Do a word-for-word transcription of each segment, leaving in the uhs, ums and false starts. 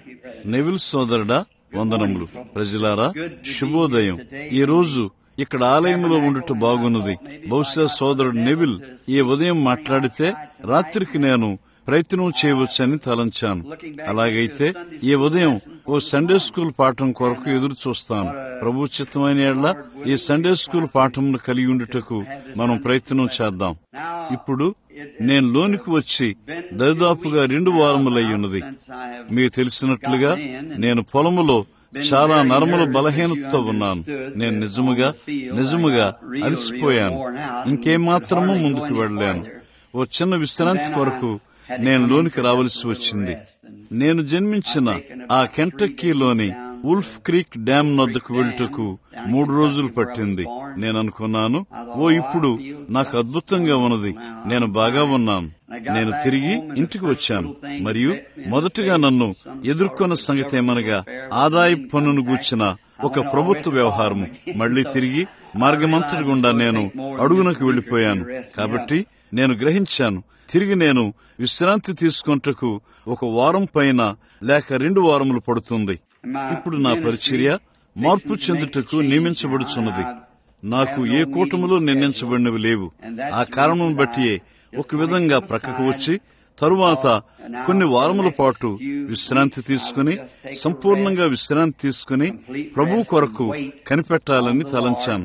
Neville సోదరుడా, వందనములు. ప్రజలారా, శుభోదయం. ఈ రోజు ఇక్కడ ఆలయంలో ఉండుట బాగున్నది. బహుశా సోదరుడు నెవిల్ ఈ ఉదయం మాట్లాడితే రాత్రికి నేను ప్రయత్నం చేయవచ్చని తలంచాను. అలాగైతే ఈ ఉదయం ఓ సండే స్కూల్ పాఠం కొరకు ఎదురు చూస్తాను. ప్రభు చిత్తమైన యెడల ఈ సండే స్కూల్ పాఠంను కలిగి ఉండుటకు మనం ప్రయత్నం చేద్దాం. ఇప్పుడు నేను లోనికి వచ్చి దరిదాపుగా రెండు వారములై ఉన్నది. మీకు తెలిసినట్లుగా నేను పొలములో చాలా నరముల బలహీనతతో ఉన్నాను. నేను నిజముగా నిజముగా అలసిపోయాను. ఇంకేమాత్రమూ ముందుకు వెళ్ళలేను. ఓ చిన్న విశ్రాంతి కొరకు నేను లోనికి రావలసి వచ్చింది. నేను జన్మించిన ఆ కెంటక్కీలోని వుల్ఫ్ క్రీక్ డ్యామ్ నొద్దకు వెళ్ళుటకు మూడు రోజులు పట్టింది. నేను అనుకున్నాను, ఓ ఇప్పుడు నాకు అద్భుతంగా ఉన్నది, నేను బాగా ఉన్నాను. నేను తిరిగి ఇంటికి వచ్చాను. మరియు మొదటగా నన్ను ఎదుర్కొన్న సంగతి ఏమనగా ఆదాయ పన్నును గూర్చిన ఒక ప్రభుత్వ వ్యవహారము. మళ్లీ తిరిగి మార్గమంతటి గుండా నేను అడుగునకు వెళ్లిపోయాను. కాబట్టి నేను గ్రహించాను, తిరిగి నేను విశ్రాంతి తీసుకొంటకు ఒక వారం పైన లేక రెండు వారములు పడుతుంది. ఇప్పుడు నా పరిచర్య మార్పు చెందుటకు నియమించబడుచున్నది. నాకు ఏ కూటములో నిర్ణయించబడినవి లేవు. ఆ కారణం బట్టియే ఒక విధంగా ప్రక్కకు వచ్చి తరువాత కొన్ని వారముల పాటు విశ్రాంతి తీసుకుని సంపూర్ణంగా విశ్రాంతి తీసుకుని ప్రభు కొరకు కనిపెట్టాలని తలంచాను.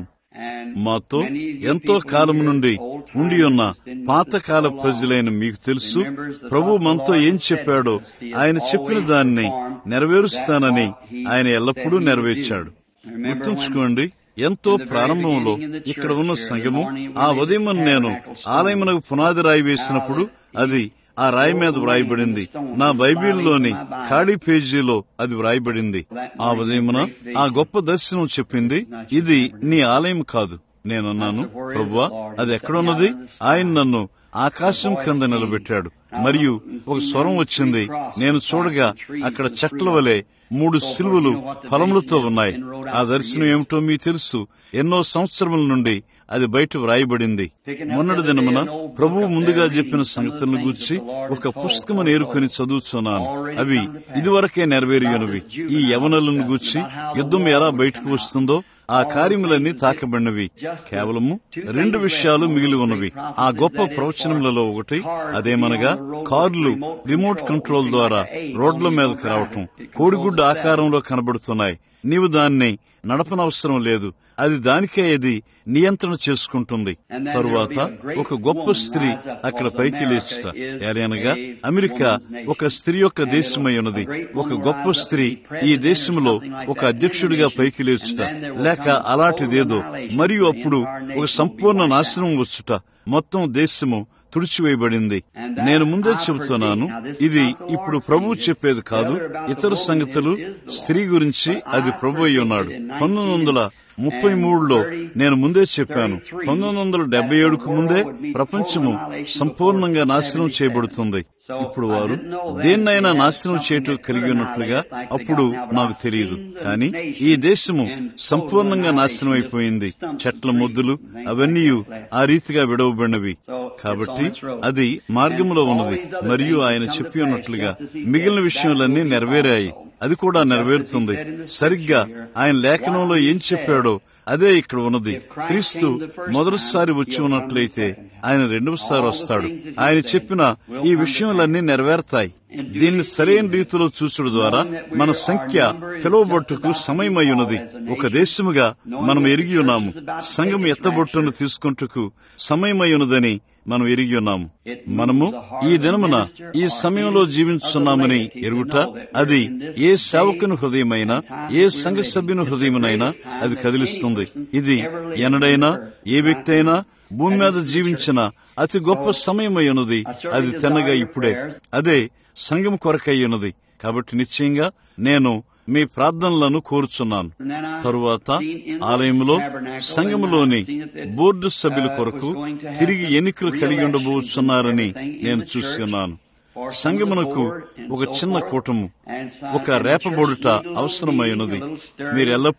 మాతో ఎంతో కాలం నుండి ఉండి ఉన్న పాతకాల ప్రజలైన మీకు తెలుసు, ప్రభు మనతో ఏం చెప్పాడో ఆయన చెప్పిన దాన్ని నెరవేరుస్తానని ఆయన ఎల్లప్పుడూ నెరవేర్చాడు. గుర్తుంచుకోండి, ఎంతో ప్రారంభంలో ఇక్కడ ఉన్న సంఘము ఆ ఉదయం నేను ఆలయమునకు పునాది రాయి వేసినప్పుడు అది ఆ రాయి మీద వ్రాయబడింది. నా బైబిల్లోని ఖాళీ పేజీలో అది వ్రాయబడింది. ఆ ఉదయమున ఆ గొప్ప దర్శనం చెప్పింది, ఇది నీ ఆలయం కాదు. నేనన్నాను, ప్రభువా, అది ఎక్కడున్నది? ఆయన నన్ను ఆకాశం క్రింద నిలబెట్టాడు. మరియు ఒక స్వరం వచ్చింది. నేను చూడగా అక్కడ చెట్ల వలె మూడు సిలువలు ఫలములతో ఉన్నాయి. ఆ దర్శనం ఏమిటో మీకు తెలుసు. ఎన్నో సంవత్సరముల నుండి అది బయట వ్రాయబడింది. మొన్నటి దినమున ప్రభువు ముందుగా చెప్పిన సంగతులను గూర్చి ఒక పుస్తకమును ఏరుకొని చదువుతున్నాను. అవి ఇదివరకే నెరవేరియనవి. ఈ యవనులను గూర్చి యుద్ధం ఎలా బయటకు వస్తుందో ఆ కార్యములన్నీ తాకబడినవి. కేవలము రెండు విషయాలు మిగిలి ఉన్నవి. ఆ గొప్ప ప్రవచనములలో ఒకటి అదేమనగా కార్లు రిమోట్ కంట్రోల్ ద్వారా రోడ్ల మీదకి రావటం కోడిగుడ్డ ఆకారంలో కనబడుతున్నాయి. నీవు దాన్ని నడపనవసరం లేదు, అది దానికే అది నియంత్రణ చేసుకుంటుంది. తరువాత ఒక గొప్ప స్త్రీ అక్కడ పైకి లేచుట, ఏలనగా అమెరికా ఒక స్త్రీ యొక్క దేశమై ఉన్నది. ఒక గొప్ప స్త్రీ ఈ దేశంలో ఒక అధ్యక్షుడిగా పైకి లేచుట లేక అలాంటిదేదో. మరియు అప్పుడు ఒక సంపూర్ణ నాశనం వచ్చుట, మొత్తం దేశము తుడిచివేయబడింది. నేను ముందే చెబుతున్నాను, ఇది ఇప్పుడు ప్రభువు చెప్పేది కాదు. ఇతర సంగతులు స్త్రీ గురించి అది ప్రభు అయి ఉన్నాడు. పంతొమ్మిది వందల ముప్పై మూడులో నేను ముందే చెప్పాను, పంతొమ్మిది వందల డెబ్బై ఏడుకు ముందే ప్రపంచము సంపూర్ణంగా నాశనం చేయబడుతుంది. ఇప్పుడు వారు దేన్నైనా నాశనం చేయటం కలిగి ఉన్నట్లుగా అప్పుడు నాకు తెలియదు. కానీ ఈ దేశము సంపూర్ణంగా నాశనం అయిపోయింది. చెట్ల మొద్దులు అవన్నీ ఆ రీతిగా విడవబడినవి. కాబట్టి అది మార్గంలో ఉన్నది. మరియు ఆయన చెప్పి ఉన్నట్లుగా మిగిలిన విషయాలన్నీ నెరవేరాయి. అది కూడా నెరవేరుతుంది. సరిగ్గా ఆయన లేఖనంలో ఏం చెప్పాడో అదే ఇక్కడ ఉన్నది. క్రీస్తు మొదటిసారి వచ్చి ఉన్నట్లయితే ఆయన రెండవసారి వస్తాడు. ఆయన చెప్పిన ఈ విషయాలన్నీ నెరవేరుతాయి. దీన్ని సరైన రీతిలో చూసుడు ద్వారా మన సంఖ్య పిలువబొట్టుకు సమయమై ఉన్నది. ఒక దేశముగా మనం ఎరిగి ఉన్నాము. సంఘం ఎత్తబొట్టును తీసుకుంటకు సమయమై ఉన్నదని మనం ఎరిగి ఉన్నాము. మనము ఈ దినమున ఈ సమయంలో జీవించున్నామని ఎరుగుట అది ఏ సేవకుని హృదయమైనా ఏ సంఘ సభ్యుని హృదయమునైనా అది కదిలిస్తుంది. ఇది ఎన్నడైనా ఏ వ్యక్తి అయినా భూమి మీద జీవించిన అతి గొప్ప సమయమై ఉన్నది. అది తిన్నగా ఇప్పుడే అదే సంఘం కొరకై ఉన్నది. కాబట్టి నిశ్చయంగా నేను మీ ప్రార్థనలను కోరుచున్నాను. తరువాత ఆలయంలో సంఘములోని బోర్డు సభ్యుల కొరకు తిరిగి ఎన్నికలు కలిగి ఉండబోతున్నారని నేను చూస్తున్నాను. సంఘమునకు ఒక చిన్న కూటము, ఒక రేపబొడుట అవసరమైనది. మీరెల్లప్పుడూ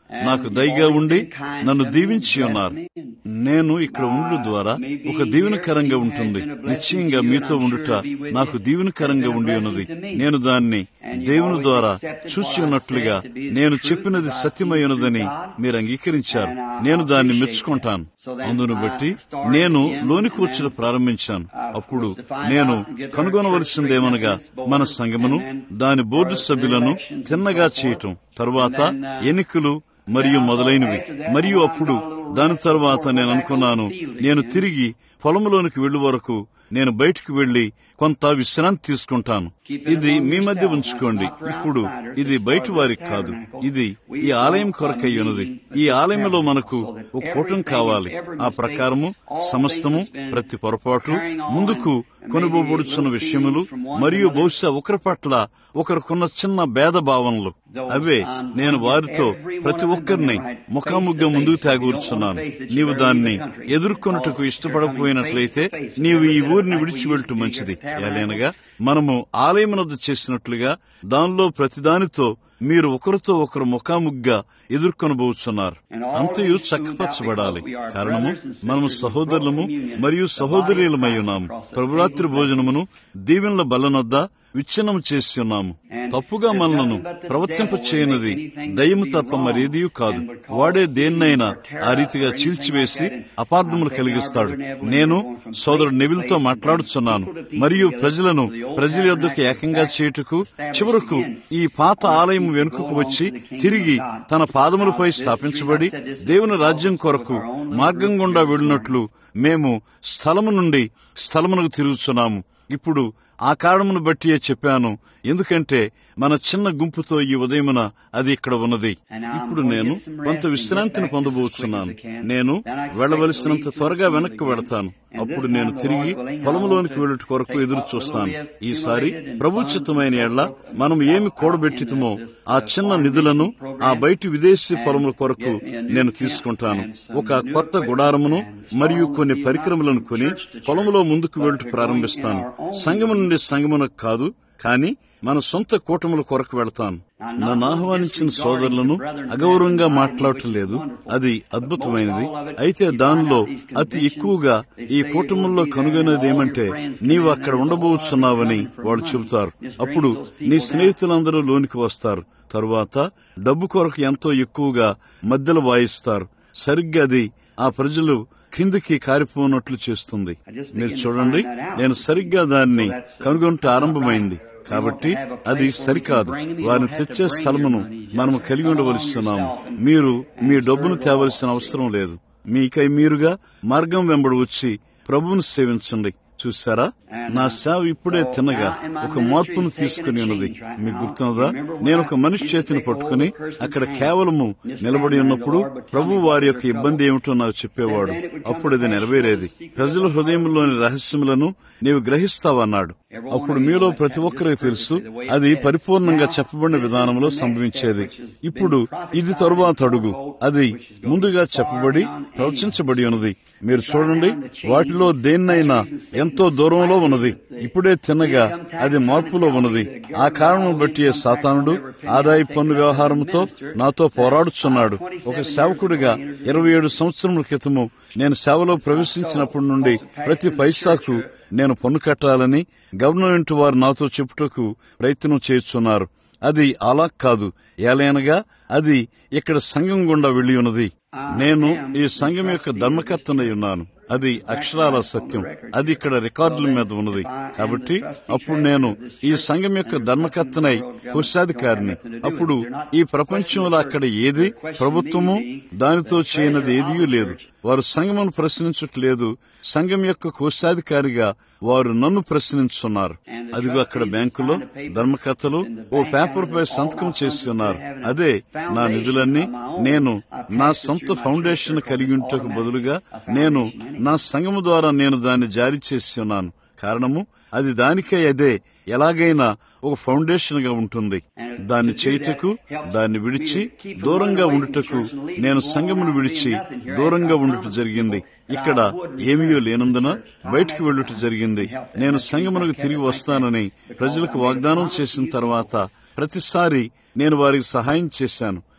నాకు దయగా ఉండి నన్ను దీవించి ఉన్నారు. నేను ఇక్కడ ఉండడం ద్వారా ఒక దీవెనకరంగా ఉంటుంది. నిశ్చయంగా మీతో ఉండుట నాకు దీవెనకరంగా ఉండి ఉన్నది. నేను దాన్ని దేవుని ద్వారా చూసి ఉన్నట్లుగా నేను చెప్పినది సత్యమై ఉన్నదని మీరు అంగీకరించారు. నేను దాన్ని మెచ్చుకుంటాను. అందును బట్టి నేను లోని కూర్చుని ప్రారంభించాను. అప్పుడు నేను కనుగొనవలసిందేమనగా మన సంఘమును, దాని బోర్డు సభ్యులను తిన్నగా చేయటం, తరువాత ఎన్నికలు మరియు మొదలైనవి. మరియు అప్పుడు దాని తర్వాత నేను అనుకున్నాను, నేను తిరిగి పొలంలోనికి వెళ్ళు వరకు నేను బయటికి వెళ్లి కొంత విశ్రాంతి తీసుకుంటాను. ఇది మీ మధ్య ఉంచుకోండి. ఇప్పుడు ఇది బయట వారికి కాదు, ఇది ఈ ఆలయం కొరకై ఉన్నది. ఈ ఆలయంలో మనకు ఒక కూటం కావాలి. ఆ ప్రకారము సమస్తము, ప్రతి పొరపాటు, ముందుకు కొనుగోబడుచున్న విషయములు మరియు బహుశా ఒకరి పట్ల ఒకరికున్న చిన్న భేద భావనలు, అవే నేను వారితో ప్రతి ఒక్కరిని ముఖాముగ్గా ముందుకు తేగూర్చున్నాను. నీవు దాన్ని ఎదుర్కొనుటకు ఇష్టపడకపోయినట్లయితే నీవు ఈ ఊరిని విడిచి వెళ్ళటం మంచిది. ఏలైనగా మనము ఆలయమునొద్ద చేసినట్లుగా దానిలో ప్రతిదానితో మీరు ఒకరితో ఒకరు ముఖాముగ్గా ఎదుర్కొనబోతున్నారు. అంతయు చక్కపరచబడాలి. కారణము మనము సహోదరులము మరియు సహోదరీలమై ఉన్నాము. ప్రభురాత్రి భోజనమును దీవెనల బల్లనొద్ద విచ్ఛిన్నం చేసి ఉన్నాము. తప్పుగా మనలను ప్రవర్తింప చేయనది దయ్యము తప్ప మరేదియూ కాదు. వాడే దేన్నైనా ఆ రీతిగా చీల్చివేసి అపార్థములు కలిగిస్తాడు. నేను సోదరుడు నెవిల్తో మాట్లాడుచున్నాను మరియు ప్రజలను ప్రజల యొద్దకు ఏకంగా చేయుటకు చివరకు ఈ పాత ఆలయం వెనుకకు వచ్చి తిరిగి తన పాదములపై స్థాపించబడి దేవుని రాజ్యం కొరకు మార్గం గుండా వెళ్ళినట్లు మేము స్థలము నుండి స్థలమునకు తిరుగుచున్నాము. ఇప్పుడు ఆ కారణమును బట్టియే చెప్పాను, ఎందుకంటే మన చిన్న గుంపుతో ఈ ఉదయమున అది ఇక్కడ ఉన్నది. ఇప్పుడు నేను కొంత విశ్రాంతిని పొందబోతున్నాను. నేను వెళ్లవలసినంత త్వరగా వెనక్కి వెళతాను. అప్పుడు నేను తిరిగి పొలంలోనికి వెళ్ళుట కొరకు ఎదురు చూస్తాను. ఈసారి ప్రభుచిత్తమైన ఎడ్ల మనం ఏమి కూడబెట్టితమో ఆ చిన్న నిధులను ఆ బయటి విదేశీ పొలముల కొరకు నేను తీసుకుంటాను. ఒక కొత్త గుడారమును మరియు కొన్ని పరికరములను కొని పొలములో ముందుకు వెళ్ళుట ప్రారంభిస్తాను. సంఘము నుండి సంఘమునకు కాదు, కానీ మన సొంత కూటముల కొరకు వెళతాను. నన్ను ఆహ్వానించిన సోదరులను అగౌరవంగా మాట్లాడటం లేదు, అది అద్భుతమైనది. అయితే దానిలో అతి ఎక్కువగా ఈ కూటముల్లో కనుగొనేది ఏమంటే, నీవు అక్కడ ఉండబోతున్నావని వాళ్ళు చెబుతారు. అప్పుడు నీ స్నేహితులందరూ లోనికి వస్తారు. తరువాత డబ్బు కొరకు ఎంతో ఎక్కువగా మధ్యలో వాయిస్తారు. సరిగ్గా అది ఆ ప్రజలు కిందికి కారిపోనట్లు చేస్తుంది. మీరు చూడండి, నేను సరిగ్గా దాన్ని కనుగొంటే ఆరంభమైంది. కాబట్టి అది సరికాదు. వారిని తెచ్చే స్థలమును మనము కలిగి ఉండవలస్తున్నాము. మీరు మీ డబ్బును తేవలసిన అవసరం లేదు. మీకై మీరుగా మార్గం వెంబడి వచ్చి ప్రభువును సేవించండి. చూశారా, నా సేవ ఇప్పుడే తిన్నగా ఒక మార్పును తీసుకుని ఉన్నది. మీకు గుర్తున్నదా, నేను ఒక మనిషి చేతిని పట్టుకుని అక్కడ కేవలము నిలబడి ఉన్నప్పుడు ప్రభు వారి యొక్క ఇబ్బంది ఏమిటో నాకు చెప్పేవాడు. అప్పుడు అది నెరవేరేది. ప్రజల హృదయంలోని రహస్యములను నీవు గ్రహిస్తావన్నాడు. అప్పుడు మీలో ప్రతి ఒక్కరికి తెలుసు, అది పరిపూర్ణంగా చెప్పబడిన విధానంలో సంభవించేది. ఇప్పుడు ఇది తరువాత అడుగు, అది ముందుగా చెప్పబడి ప్రవచించబడి ఉన్నది. మీరు చూడండి, వాటిలో దేన్నైనా ఎంతో దూరంలో ఉన్నది. ఇప్పుడే తిన్నగా అది మార్పులో ఉన్నది. ఆ కారణం బట్టి సాతానుడు ఆదాయ పన్ను వ్యవహారంతో నాతో పోరాడుచున్నాడు. ఒక సేవకుడిగా ఇరవై ఏడు సంవత్సరముల క్రితము నేను సేవలో ప్రవేశించినప్పటి నుండి ప్రతి పైసాకు నేను పన్ను కట్టాలని గవర్నమెంట్ వారు నాతో చెప్పుటకు ప్రయత్నం చేస్తున్నారు. అది అలా కాదు. ఏలైనగా అది ఇక్కడ సంఘం గుండా వెళ్లి ఉన్నది. నేను ఈ సంఘం యొక్క ధర్మకర్తనై ఉన్నాను. అది అక్షరాల సత్యం. అది ఇక్కడ రికార్డుల మీద ఉన్నది. కాబట్టి అప్పుడు నేను ఈ సంఘం యొక్క ధర్మకర్తనై కోశాధికారిని. అప్పుడు ఈ ప్రపంచంలో అక్కడ ఏది ప్రభుత్వము దానితో చేయనది ఏదీ లేదు. వారు సంఘమును ప్రశ్నించట్లేదు. సంఘం యొక్క కోశాధికారిగా వారు నన్ను ప్రశ్నించున్నారు. అదిగో అక్కడ బ్యాంకులో ధర్మకర్తలు ఓ పేపర్ పై సంతకం చేసి ఉన్నారు. అదే నా నిధులన్నీ నేను నా సొంత ఫౌండేషన్ కలిగి ఉంటకు బదులుగా నేను నా సంఘము ద్వారా నేను దాన్ని జారీ చేసి ఉన్నాను. కారణము అది దానికై అదే ఎలాగైనా ఒక ఫౌండేషన్ గా ఉంటుంది. దాన్ని చేయుటకు, దాన్ని విడిచి దూరంగా ఉండుటకు నేను సంఘమును విడిచి దూరంగా ఉండుట జరిగింది. ఇక్కడ ఏమీయో లేనందున బయటికి వెళ్ళుట జరిగింది. నేను సంఘమునకు తిరిగి వస్తానని ప్రజలకు వాగ్దానం చేసిన తర్వాత ప్రతిసారి నేను వారికి సహాయం చేశాను.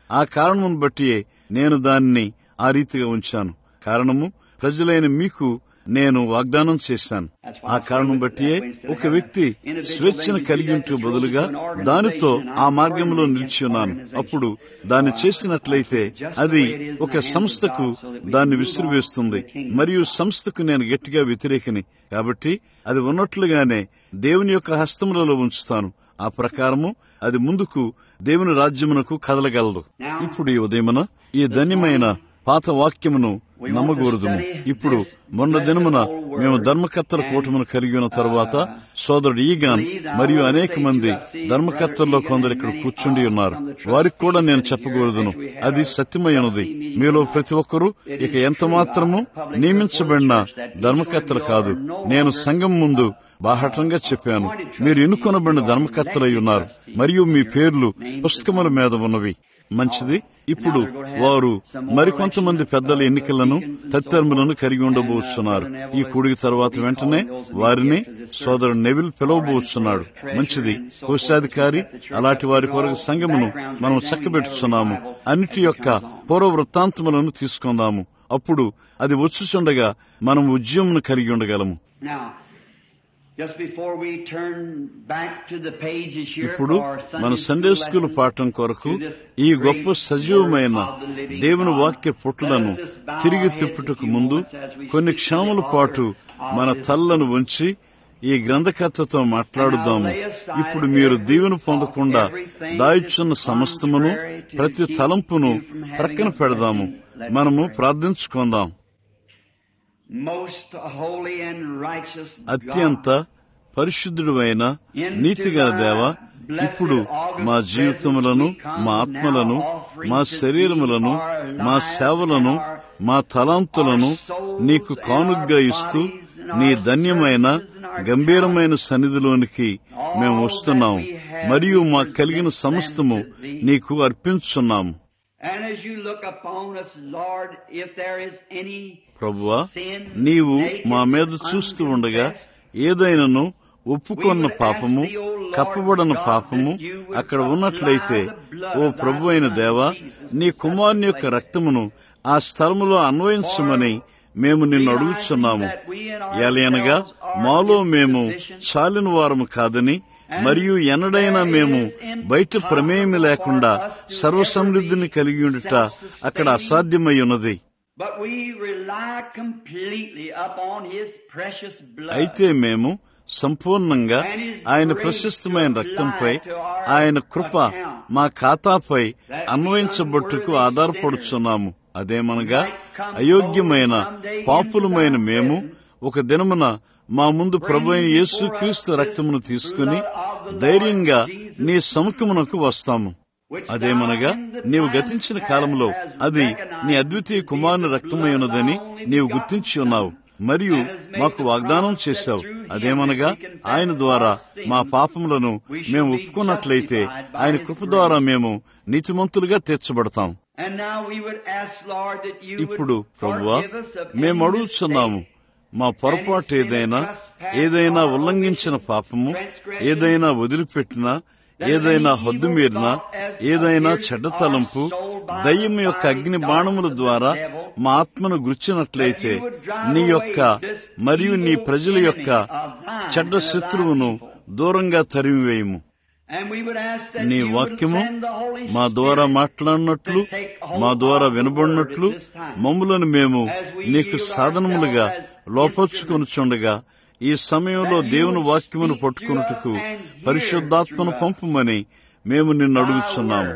ఆ కారణమును బట్టి నేను దానిని ఆ రీతిగా ఉంచాను. కారణము ప్రజలైన మీకు నేను వాగ్దానం చేశాను. ఆ కారణం బట్టి ఒక వ్యక్తి స్వేచ్ఛను కలిగి ఉంటే బదులుగా దానితో ఆ మార్గంలో నిలిచి ఉన్నాను. అప్పుడు దాన్ని చేసినట్లయితే అది ఒక సంస్థకు దాన్ని విసిరివేస్తుంది, మరియు సంస్థకు నేను గట్టిగా వ్యతిరేకిని. కాబట్టి అది ఉన్నట్లుగానే దేవుని యొక్క హస్తములలో ఉంచుతాను. ఆ ప్రకారము అది ముందుకు దేవుని రాజ్యమునకు కదలగలదు. ఇప్పుడు ఈ ఉదయమున ఈ ధన్యమైన పాత వాక్యమును నమ్మగూరదుము. ఇప్పుడు మొన్న దినమున మేము ధర్మకర్తల కూటమును కలిగి ఉన్న తరువాత సోదరుడు ఈగాన్ మరియు అనేక మంది ధర్మకర్తల్లో కొందరు ఇక్కడ కూర్చుండి ఉన్నారు. వారికి కూడా నేను చెప్పకూడదును, అది సత్యమైనది. మీలో ప్రతి ఒక్కరూ ఇక ఎంత మాత్రము నియమించబడిన ధర్మకర్తలు కాదు. నేను సంఘం ముందు బాహటంగా చెప్పాను, మీరు ఎన్నుకొనబడిన ధర్మకర్తలై ఉన్నారు మరియు మీ పేర్లు పుస్తకముల మీద ఉన్నవి. మంచిది. ఇప్పుడు వారు మరికొంతమంది పెద్దల ఎన్నికలను తత్తర్ములను కలిగి ఉండబోతున్నారు. ఈ కూడిక తర్వాత వెంటనే వారిని సోదరుడు నెవిల్ పిలవబోతున్నాడు. మంచిది. కోశాధికారి అలాంటి వారి కొరకు సంఘమును మనం చక్కబెట్టుచున్నాము. అన్నిటి యొక్క పూర్వ వృత్తాంతములను తీసుకుందాము. అప్పుడు అది వచ్చుచుండగా మనం ఉద్యమను కలిగి ఉండగలము. ఇప్పుడు మన సండే స్కూల్ పాఠం కొరకు ఈ గొప్ప సజీవమైన దేవుని వాక్య పుట్లను తిరిగి తిప్పుటకు ముందు కొన్ని క్షణముల పాటు మన తల్లను ఉంచి ఈ గ్రంథకర్తతో మాట్లాడుదాము. ఇప్పుడు మీరు దీవెను పొందకుండా దాయిచున్న సమస్తమును ప్రతి తలంపును ప్రక్కన పెడదాము. మనము ప్రార్థించుకుందాం. అత్యంత పరిశుద్ధుడు అయిన నీతిగల దేవ, ఇప్పుడు మా జీవితములను, మా ఆత్మలను, మా శరీరములను, మా సేవలను, మా తలాంతులను నీకు కానుగ్గా ఇస్తూ నీ ధన్యమైన గంభీరమైన సన్నిధిలోనికి మేము వస్తున్నాము మరియు మాకు కలిగిన సమస్తము నీకు అర్పించున్నాము. ప్రభువా, నీవు మా మీద చూస్తూ ఉండగా ఏదైనాను ఒప్పుకొన్న పాపము, కప్పబడిన పాపము అక్కడ ఉన్నట్లయితే, ఓ ప్రభు అయిన దేవా, నీ కుమారుని యొక్క రక్తమును ఆ స్థలములో అన్వయించమని మేము నిన్ను అడుగుచున్నాము. ఏలయనగా మాలో మేము చాలిన వారము కాదని, మరియు ఎన్నడైనా మేము బయట ప్రమేయమి లేకుండా సర్వసమృద్ధిని కలిగి ఉండుట అక్కడ అసాధ్యమై ఉన్నది. అయితే మేము సంపూర్ణంగా ఆయన ప్రశస్తమైన రక్తంపై, ఆయన కృప మా ఖాతాపై అన్వయించబట్టుకు ఆధారపడుచున్నాము. అదేమనగా అయోగ్యమైన పాపులమైన మేము ఒక దినమున మా ముందు ప్రభు అయిన యేసు క్రీస్తు రక్తమును తీసుకుని ధైర్యంగా నీ సముఖమునకు వస్తాము. అదేమనగా నీవు గతించిన కాలంలో అది నీ అద్వితీయ కుమారుని రక్తమై ఉన్నదని నీవు గుర్తించి ఉన్నావు మరియు మాకు వాగ్దానం చేశావు. అదేమనగా ఆయన ద్వారా మా పాపములను మేము ఒప్పుకున్నట్లయితే ఆయన కృప ద్వారా మేము నీతిమంతులుగా తీర్చబడతాం. ఇప్పుడు ప్రభువా, మేము అడుగుచున్నాము, మా పొరపాటు ఏదైనా, ఏదైనా ఉల్లంఘించిన పాపము, ఏదైనా వదిలిపెట్టినా, ఏదైనా హద్దు మీరినా, ఏదైనా చెడ్డ తలంపు దయ్యం యొక్క అగ్ని బాణముల ద్వారా మా ఆత్మను గుర్చినట్లయితే నీ యొక్క మరియు నీ ప్రజల యొక్క చెడ్డ శత్రువును దూరంగా తరిమివేయము. నీ వాక్యము మా ద్వారా మాట్లాడినట్లు, మా ద్వారా వినబడినట్లు మమ్ములను మేము నీకు సాధనములుగా లోపర్చుకొనుచుండగా ఈ సమయంలో దేవుని వాక్యమును పట్టుకొనుటకు పరిశుద్ధాత్మను పంపుమని మేము నిన్ను అడుగుచున్నాము.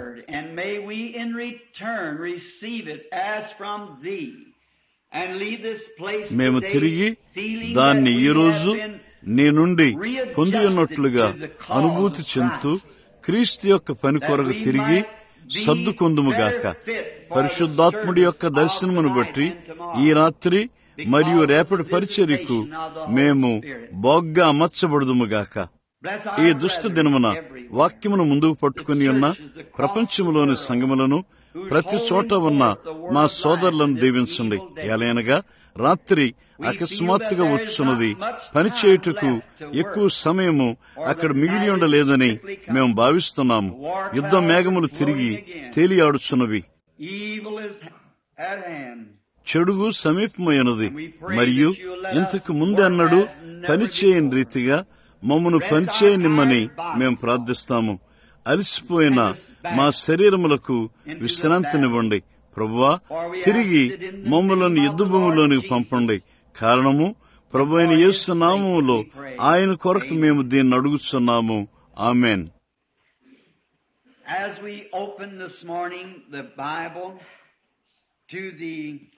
మేము తిరిగి దాన్ని ఈ రోజు నీ నుండి పొంది ఉన్నట్లుగా అనుభూతి చెందుతూ క్రీస్తు యొక్క పని కొరకు తిరిగి సర్దుకొందుముగాక. పరిశుద్ధాత్ముడి యొక్క దర్శనమును బట్టి ఈ రాత్రి మరియు రేపటి పరిచర్యకు మేము బాగ్గా అమర్చబడుదుముగాక. ఈ దుష్ట దినమున వాక్యమును ముందుకు పట్టుకుని ఉన్న ప్రపంచంలోని సంఘములను, ప్రతి చోట ఉన్న మా సోదరులను దీవించండి. ఎలాగనగా రాత్రి అకస్మాత్తుగా వచ్చున్నది, పనిచేయుటకు ఎక్కువ సమయము అక్కడ మిగిలి ఉండలేదని మేము భావిస్తున్నాము. యుద్ధ మేఘములు తిరిగి తేలియాడుచున్నవి, చెడుగు సమీపమైనది. మరియు ఇంతకు ముందెన్నడూ పనిచేయని రీతిగా మమ్మను పనిచేయనిమ్మని మేము ప్రార్థిస్తాము. అలసిపోయిన మా శరీరములకు విశ్రాంతినివ్వండి ప్రభువా. తిరిగి మమ్మలను యుద్ధ భూమిలోనికి పంపండి. కారణము ప్రభు అయిన యేసు నామములో ఆయన కొరకు మేము దీన్ని అడుగుతున్నాము. ఆమేన్. As we open this morning the Bible to the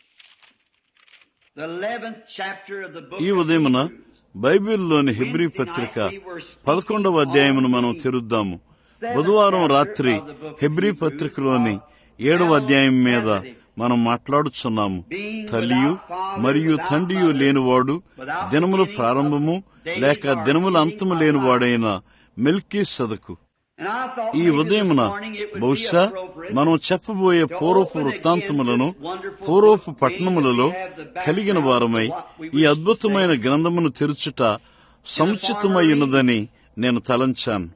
the eleventh chapter of the book ఈ ఉదయమున బైబిల్లోని హెబ్రీ పత్రిక పదకొండవ అధ్యాయమును మనం తెరుద్దాము. బుధవారం రాత్రి హెబ్రీ పత్రికలోని ఏడవ అధ్యాయం మీద మనం మాట్లాడుచున్నాము. తల్లియు మరియు తండ్రియు లేనివాడు, దినముల ప్రారంభము లేక దినముల అంతము లేనివాడైన మెల్కీసెదెకు. ఈ ఉదయమున బహుశా మనం చెప్పబోయే పూర్వపు వృత్తాంతములను పూర్వపు పట్టణములలో కలిగిన వారమై ఈ అద్భుతమైన గ్రంథమును తెరుచుట సముచితమై ఉన్నదని నేను తలంచాను.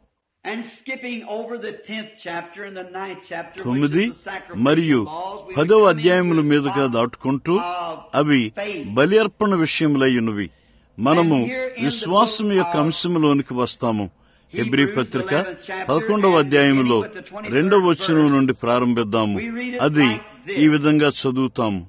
తొమ్మిది మరియు పదవ అధ్యాయముల మీదుగా దాటుకుంటూ అవి బలి అర్పణ విషయములై ఉన్నవి. మనము విశ్వాసం యొక్క అంశంలోనికి వస్తాము. హెబ్రీ పత్రిక పదకొండవ అధ్యాయములో రెండవ వచనం నుండి ప్రారంభిద్దాము. అది ఈ విధంగా చదువుతాము.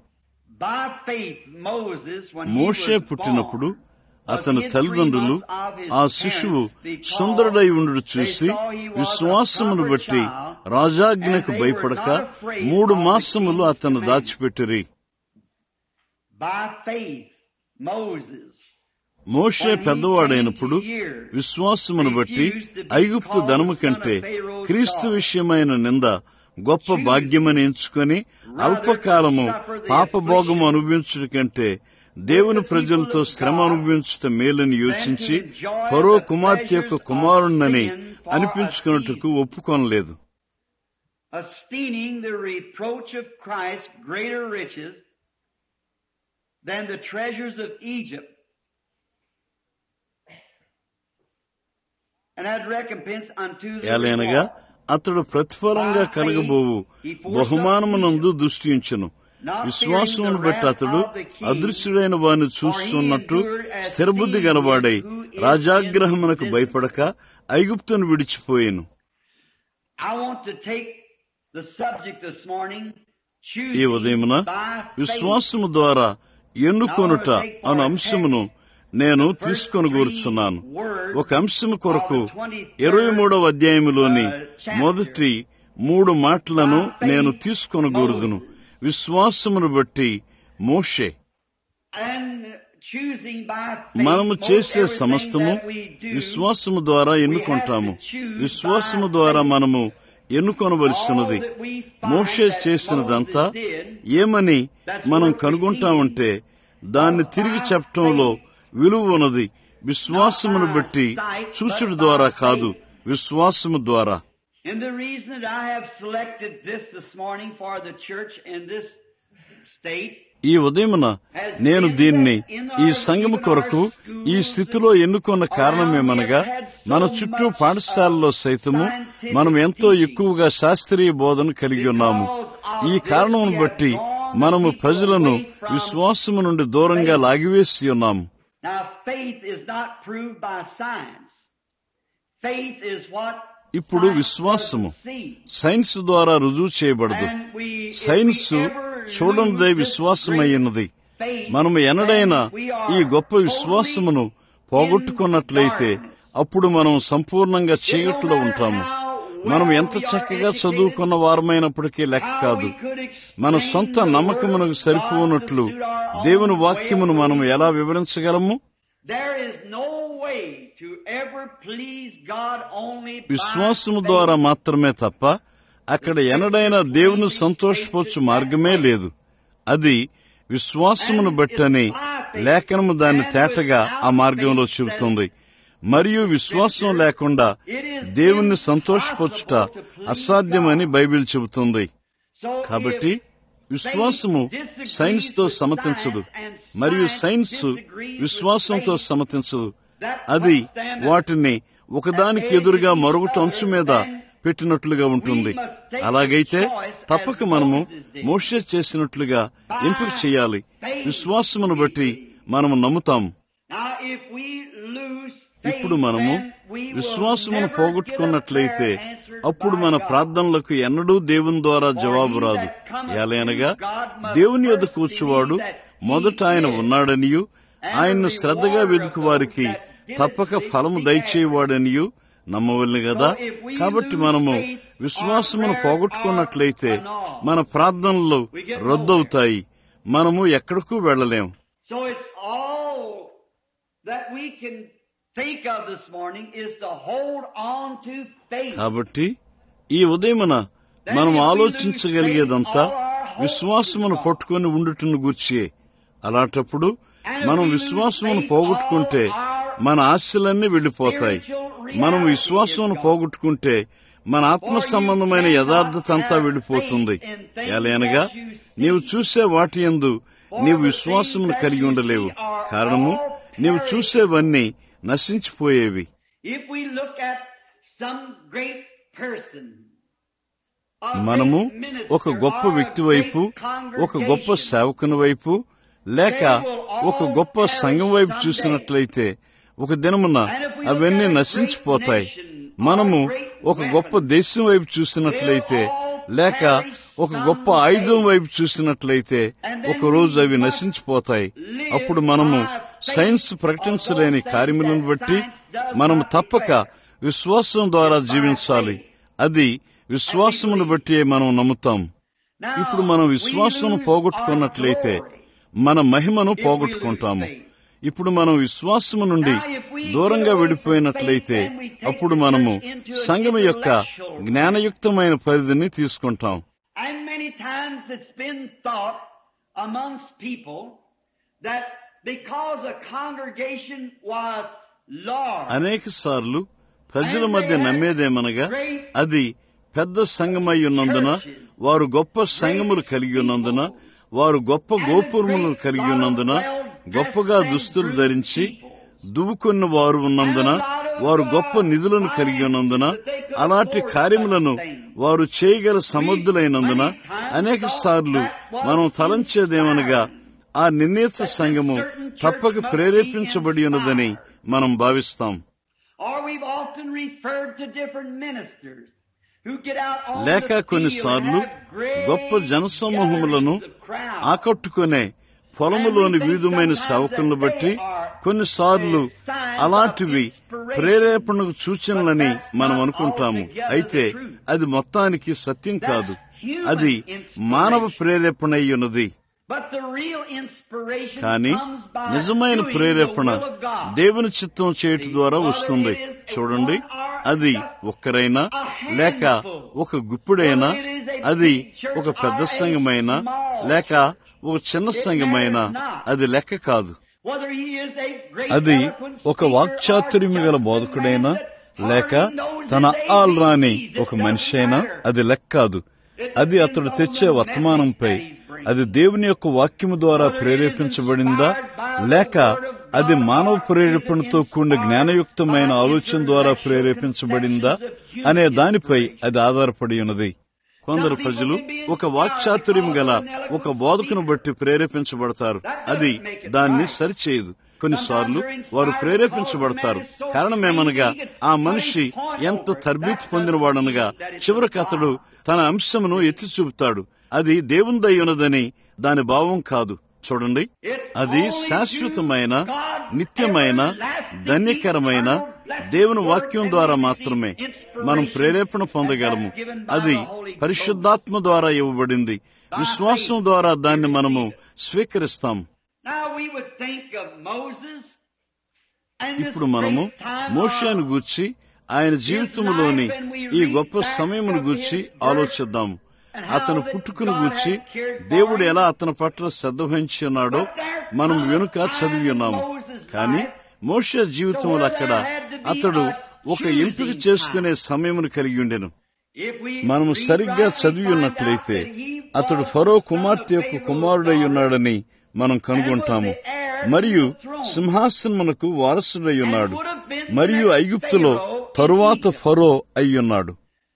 మోషే పుట్టినప్పుడు అతని తల్లిదండ్రులు ఆ శిశువు సుందరుడై ఉండు చూసి విశ్వాసమును బట్టి రాజాజ్ఞకు భయపడక మూడు మాసములు అతను దాచిపెట్టిరి. మోషే పెద్దవాడైనప్పుడు విశ్వాసమును బట్టి ఐగుప్తు ధనము కంటే క్రీస్తు విషయమైన నింద గొప్ప భాగ్యమని ఎంచుకొని అల్పకాలము పాపభోగము అనుభవించుట కంటే దేవుని ప్రజలతో శ్రమ అనుభవించుట మేలని యోచించి ఫరో కుమార్తె యొక్క కుమారుణ్ణని అనిపించుకున్నట్టుకు ఒప్పుకొనలేదు. ఏలైనగా అతడు ప్రతిఫలంగా కలగబోవు బహుమానమునందు దృష్టి ఉంచెను. విశ్వాసమును బట్టి అతడు అదృశ్యుడైన వారిని చూస్తున్నట్టు స్థిరబుద్ధి గలవాడై రాజాగ్రహమునకు భయపడక ఐగుప్తును విడిచిపోయాను. ఈ ఉదయమున విశ్వాసము ద్వారా ఎన్నుకొనుట అను అంశమును నేను తీసుకొని కోరుచున్నాను. ఒక అంశము కొరకు ఇరవై మూడవ అధ్యాయములోని మొదటి మూడు మాటలను నేను తీసుకొని కోరుదును. విశ్వాసమును బట్టి మోషే. మనము చేసే సమస్తము విశ్వాసము ద్వారా ఎన్నుకుంటాము. విశ్వాసము ద్వారా మనము ఎన్నుకొనవలసినది. మోషే చేసినదంతా ఏమని మనం కనుగొంటామంటే దాన్ని తిరిగి చెప్పటంలో విలువ ఉన్నది. విశ్వాసమును బట్టి చూచుడు ద్వారా కాదు, విశ్వాసము ద్వారా. And the reason that I have selected this this morning for the church in this state, ఈ ఉదయమున నేను దీన్ని ఈ సంఘము కొరకు ఈ స్థితిలో ఎన్నుకున్న కారణమేమనగా మన చుట్టూ పాఠశాలలో సైతము మనం ఎంతో ఎక్కువగా శాస్త్రీయ బోధన కలిగి ఉన్నాము. ఈ కారణమును బట్టి మనము ప్రజలను విశ్వాసము నుండి దూరంగా లాగివేసి ఉన్నాము. Now faith is not proved by science. Faith is what ఇప్పుడు విశ్వాసము సైన్స్ ద్వారా రుజువు చేయబడదు. సైన్స్ చూడనిదే విశ్వాసమైనది. మనము ఎన్నడైనా ఈ గొప్ప విశ్వాసమును పోగొట్టుకున్నట్లయితే అప్పుడు మనం సంపూర్ణంగా చీకట్లో ఉంటాము. మనం ఎంత చక్కగా చదువుకున్న వారమైనప్పటికీ లెక్క కాదు. మన సొంత నమ్మకమునకు సరిపోనట్లు దేవుని వాక్యమును మనం ఎలా వివరించగలము? విశ్వాసము ద్వారా మాత్రమే తప్ప అక్కడ ఎన్నడైనా దేవుని సంతోషపరచు మార్గమే లేదు. అది విశ్వాసమును బట్టని లేఖనము దాన్ని తేటగా ఆ మార్గంలో చెబుతుంది. మరియు విశ్వాసం లేకుండా దేవుణ్ణి సంతోషపరచుట అసాధ్యమని బైబిల్ చెబుతుంది. కాబట్టి విశ్వాసము సైన్స్ తో సమ్మతించదు, మరియు సైన్స్ విశ్వాసంతో సమ్మతించదు. అది వాటిని ఒకదానికి ఎదురుగా మరొకటి అంచు మీద పెట్టినట్లుగా ఉంటుంది. అలాగైతే తప్పక మనము మోషే చేసినట్లుగా ఎంపిక చేయాలి. విశ్వాసమును బట్టి మనము నమ్ముతాము. ఇప్పుడు మనము విశ్వాసమును పోగొట్టుకున్నట్లయితే అప్పుడు మన ప్రార్థనలకు ఎన్నడూ దేవుని ద్వారా జవాబు రాదు. ఎలాగనగా దేవుని యొద్దకు వచ్చేవాడు మొదట ఆయన ఉన్నాడనియు, ఆయన్ను శ్రద్ధగా వెదుకు వారికి తప్పక ఫలము దయచేవాడనియు నమ్మవల్ని కదా. కాబట్టి మనము విశ్వాసమును పోగొట్టుకున్నట్లయితే మన ప్రార్థనలు రద్దవుతాయి, మనము ఎక్కడకు వెళ్లలేం. కాబట్టి ఈ ఉదయమున మనం ఆలోచించగలిగేదంతా విశ్వాసమును పట్టుకుని ఉండుటను గూర్చియే. అలాంటప్పుడు మనం విశ్వాసమును పోగొట్టుకుంటే మన ఆశలన్నీ వెళ్లిపోతాయి. మనం విశ్వాసమును పోగొట్టుకుంటే మన ఆత్మ సంబంధమైన యథార్థత అంతా వెళ్లిపోతుంది. ఎలాగనగా నీవు చూసే వాటి యందు నీవు విశ్వాసమును కలిగి ఉండలేవు. కారణము నీవు చూసేవన్నీ నశించిపోయేవి. మనము ఒక గొప్ప వ్యక్తి వైపు, ఒక గొప్ప సేవకుని వైపు, లేక ఒక గొప్ప సంఘం వైపు చూసినట్లయితే ఒక దినమున అవన్నీ నశించిపోతాయి. మనము ఒక గొప్ప దేశం వైపు చూసినట్లయితే, లేక ఒక గొప్ప ఆయుధం వైపు చూసినట్లయితే ఒక రోజు అవి నశించిపోతాయి. అప్పుడు మనము సైన్స్ ప్రకటించలేని కార్యములను బట్టి మనము తప్పక విశ్వాసం ద్వారా జీవించాలి. అది విశ్వాసమును బట్టి మనం నమ్ముతాం. ఇప్పుడు మనం విశ్వాసం పోగొట్టుకున్నట్లయితే మన మహిమను పోగొట్టుకుంటాము. ఇప్పుడు మనం విశ్వాసము నుండి దూరంగా విడిపోయినట్లయితే అప్పుడు మనము సంఘం యొక్క జ్ఞానయుక్తమైన పరిధిని తీసుకుంటాం. అనేక సార్లు ప్రజల మధ్య నమ్మేదేమనగా అది పెద్ద సంఘమై ఉన్నందున, వారు గొప్ప సంఘములు కలిగి ఉన్నందున, వారు గొప్ప గోపురములను కలిగి ఉన్నందున, గొప్పగా దుస్తులు ధరించి దువ్వుకున్న వారు ఉన్నందున, వారు గొప్ప నిధులను కలిగి ఉన్నందున, అలాంటి కార్యములను వారు చేయగల సమర్థులైనందున అనేక సార్లు మనం తలంచేదేమనగా ఆ నిర్ణీత సంఘము తప్పక ప్రేరేపించబడి ఉన్నదని మనం భావిస్తాం. లేక కొన్నిసార్లు గొప్ప జనసమూహములను ఆకట్టుకునే పొలములోని వివిధమైన సేవకులను బట్టి కొన్నిసార్లు అలాంటివి ప్రేరేపణకు సూచనలని మనం అనుకుంటాము. అయితే అది మొత్తానికి సత్యం కాదు. అది మానవ ప్రేరేపణ అయి ఉన్నది. కానీ నిజమైన ప్రేరేపణ దేవుని చిత్తం చేయటం ద్వారా వస్తుంది. చూడండి, అది ఒక్కరైనా లేక ఒక గుప్పుడైనా, అది ఒక పెద్ద సంఘమైనా లేక ఒక చిన్న సంఘమైనా అది లెక్క కాదు. అది ఒక వాక్చాతుర్యము గల బోధకుడైనా లేక తన ఆల్ రాని ఒక మనిషి అయినా అది లెక్క కాదు. అది అతడు తెచ్చే వర్తమానంపై అది దేవుని యొక్క వాక్యము ద్వారా ప్రేరేపించబడిందా లేక అది మానవ ప్రేరేపణతో కూడిన జ్ఞానయుక్తమైన ఆలోచన ద్వారా ప్రేరేపించబడిందా అనే దానిపై అది ఆధారపడి ఉన్నది. కొందరు ప్రజలు ఒక వాక్చాతుర్యం గల ఒక బోధకును బట్టి ప్రేరేపించబడతారు. అది దాన్ని సరిచేయదు. కొన్నిసార్లు వారు ప్రేరేపించబడతారు. కారణమేమనగా ఆ మనిషి ఎంత తర్బీతు పొందినవాడనగా చివరికి అతడు తన అంశమును ఎత్తి చూపుతాడు. అది దేవుని దయ ఉన్నదని దాని భావం కాదు. చూడండి, అది శాశ్వతమైన, నిత్యమైన, ధన్యకరమైన దేవుని వాక్యం ద్వారా మాత్రమే మనం ప్రేరేపణ పొందగలము. అది పరిశుద్ధాత్మ ద్వారా ఇవ్వబడింది. విశ్వాసం ద్వారా దాన్ని మనము స్వీకరిస్తాం. ఇప్పుడు మనము మోషేను గూర్చి, ఆయన జీవితంలోని ఈ గొప్ప సమయమును గూర్చి ఆలోచిద్దాము. అతను పుట్టుకును గూర్చి దేవుడు ఎలా అతని పట్ల శ్రద్ధ వహించి ఉన్నాడో మనం వెనుక చదివి ఉన్నాము. కానీ మోషే జీవితంలో అక్కడ అతడు ఒక ఎంపిక చేసుకునే సమయమును కలిగి ఉండెను. మనము సరిగ్గా చదివి ఉన్నట్లయితే అతడు ఫరో కుమార్తె యొక్క కుమారుడై ఉన్నాడని మనం కనుగొంటాము. మరియు సింహాసనమునకు వారసుడై ఉన్నాడు. మరియు ఐగుప్తులో తరువాత ఫరో అయ్యున్నాడు.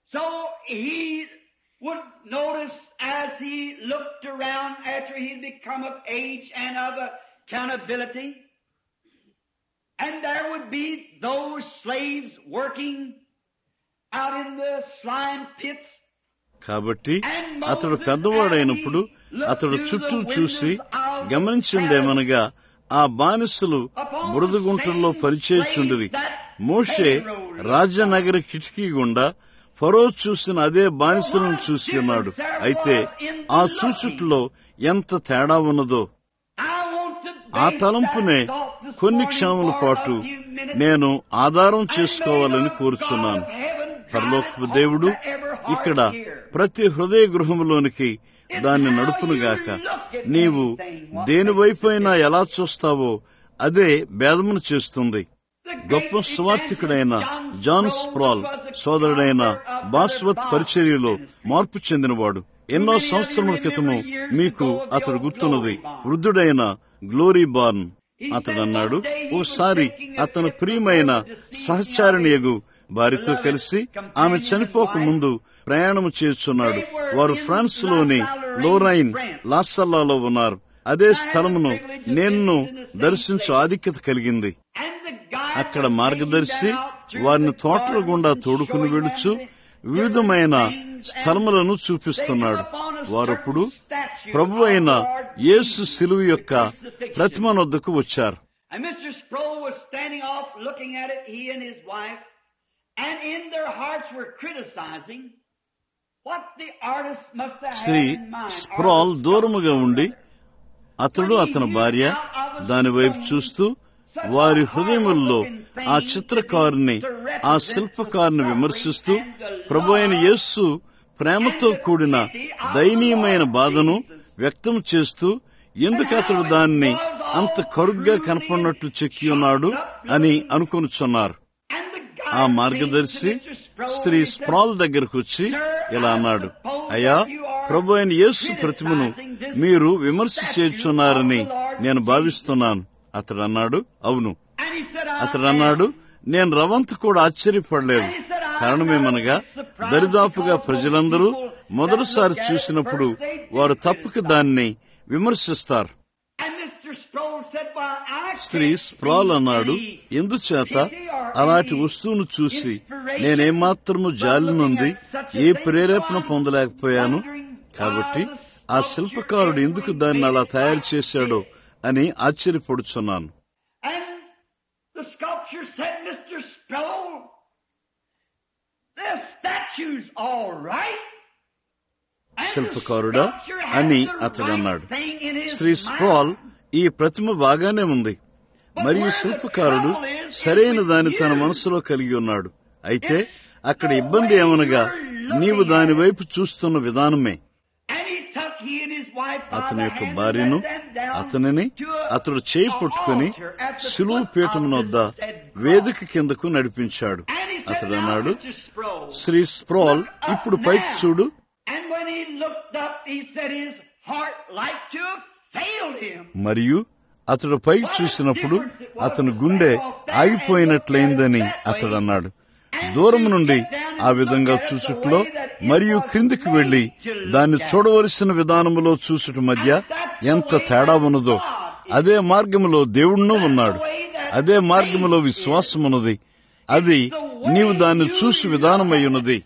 Notice as he looked around after he had become of age and of accountability, and there would be those slaves working out in the slime pits. కాబట్టి అతడు పెద్దవాడైనప్పుడు అతడు చుట్టూ చూసి గమనించిందేమనగా ఆ బానిసలు బురదగుంటల్లో పనిచేయుచుండిరి. మోషే రాజనగర కిటికీ గుండా ఫరో చూసిన అదే బానిసలను చూసి ఉన్నాడు. అయితే ఆ చూచుట్లో ఎంత తేడా ఉన్నదో ఆ తలంపునే కొన్ని క్షణముల పాటు నేను ఆధారం చేసుకోవాలని కోరుచున్నాను. పరలోకపు దేవుడు ఇక్కడ ప్రతి హృదయ గృహములోనికి దాన్ని నడుపునుగాక. నీవు దేనివైపైనా ఎలా చూస్తావో అదే భేదమును చేస్తుంది. గొప్ప సువార్తికుడైన జాన్ స్ప్రాల్ సోదరుడైన బాస్వత్ పరిచర్యలో మార్పు చెందినవాడు. ఎన్నో సంవత్సరముల క్రితము మీకు అతడు గుర్తున్నది. వృద్ధుడైన గ్లోరీ బార్న్. అతడన్నాడు, ఓసారి అతను ప్రియమైన సహచారిణియగు వారితో కలిసి ఆమె చనిపోక ముందు ప్రయాణము చేస్తున్నాడు. వారు ఫ్రాన్స్ లోని లోరైన్ లాసల్లాలో ఉన్నారు. అదే స్థలమును నేను దర్శించు ఆధిక్యత కలిగింది. అక్కడ మార్గదర్శి వారిని తోటల గుండా తోడుకుని వెళుచు వివిధమైన స్థలములను చూపిస్తున్నాడు. వారప్పుడు ప్రభు అయిన యేసు శిలువ యొక్క ప్రతిమ వద్దకు వచ్చారు. శ్రీ స్ప్రాల్ దూరముగా ఉండి అతడు అతని భార్య దాని వైపు చూస్తూ వారి హృదయముల్లో ఆ చిత్రకారుని ఆ శిల్పకారుని విమర్శిస్తూ ప్రభు అయిన యేసు ప్రేమతో కూడిన దయనీయమైన బాధను వ్యక్తం చేస్తూ ఎందుకు అతడు దాన్ని అంత కరుగ్గా కనపడినట్లు చెక్కి ఉన్నాడు అని అనుకొనుచున్నారు. ఆ మార్గదర్శి స్త్రీ స్ప్రాల్ దగ్గరకు వచ్చి ఇలా అన్నాడు, అయ్యా, ప్రభు అయిన యేసు ప్రతిమను మీరు విమర్శ చేయుచున్నారని నేను భావిస్తున్నాను. అతడు అన్నాడు, అవును. అతడు అన్నాడు, నేను రవంత కూడా ఆశ్చర్యపడలేదు. కారణమేమనగా దరిదాపుగా ప్రజలందరూ మొదటిసారి చూసినప్పుడు వారు తప్పక దాన్ని విమర్శిస్తారు. స్త్రీ స్ప్రాల్ అన్నాడు, ఎందుచేత అలాంటి వస్తువును చూసి నేనేమాత్రము జాలి నుండి ఏ ప్రేరేపణ పొందలేకపోయాను. కాబట్టి ఆ శిల్పకారుడు ఎందుకు దాన్ని అలా తయారు చేశాడో అని ఆశ్చర్యపడుచున్నాను. శిల్పకారుడా అని అతడన్నాడు. శ్రీ స్ప్రాల్, ఈ ప్రతిమ బాగానే ఉంది. మరియు శిల్పకారుడు సరైన దాన్ని తన మనసులో కలిగి ఉన్నాడు. అయితే అక్కడ ఇబ్బంది ఏమనగా నీవు దాని వైపు చూస్తున్న విధానమే. అతని యొక్క భార్యను అతనిని అతడు చేయి పట్టుకుని శిలువ పీఠం వద్ద వేదిక కిందకు నడిపించాడు. అతడు అన్నాడు, శ్రీ స్ప్రాల్, ఇప్పుడు పైకి చూడు. మరియు అతడు పైకి చూసినప్పుడు అతని గుండె ఆగిపోయినట్లయిందని అతడు అన్నాడు. దూరం నుండి ఆ విధంగా చూసుట్లో మరియు క్రిందికి వెళ్లి దాన్ని చూడవలసిన విధానములో చూసుట మధ్య ఎంత తేడా ఉన్నదో. అదే మార్గములో దేవుడును ఉన్నాడు. అదే మార్గములో విశ్వాసమున్నది. అది నీవు దాన్ని చూసి విధానమై ఉన్నది.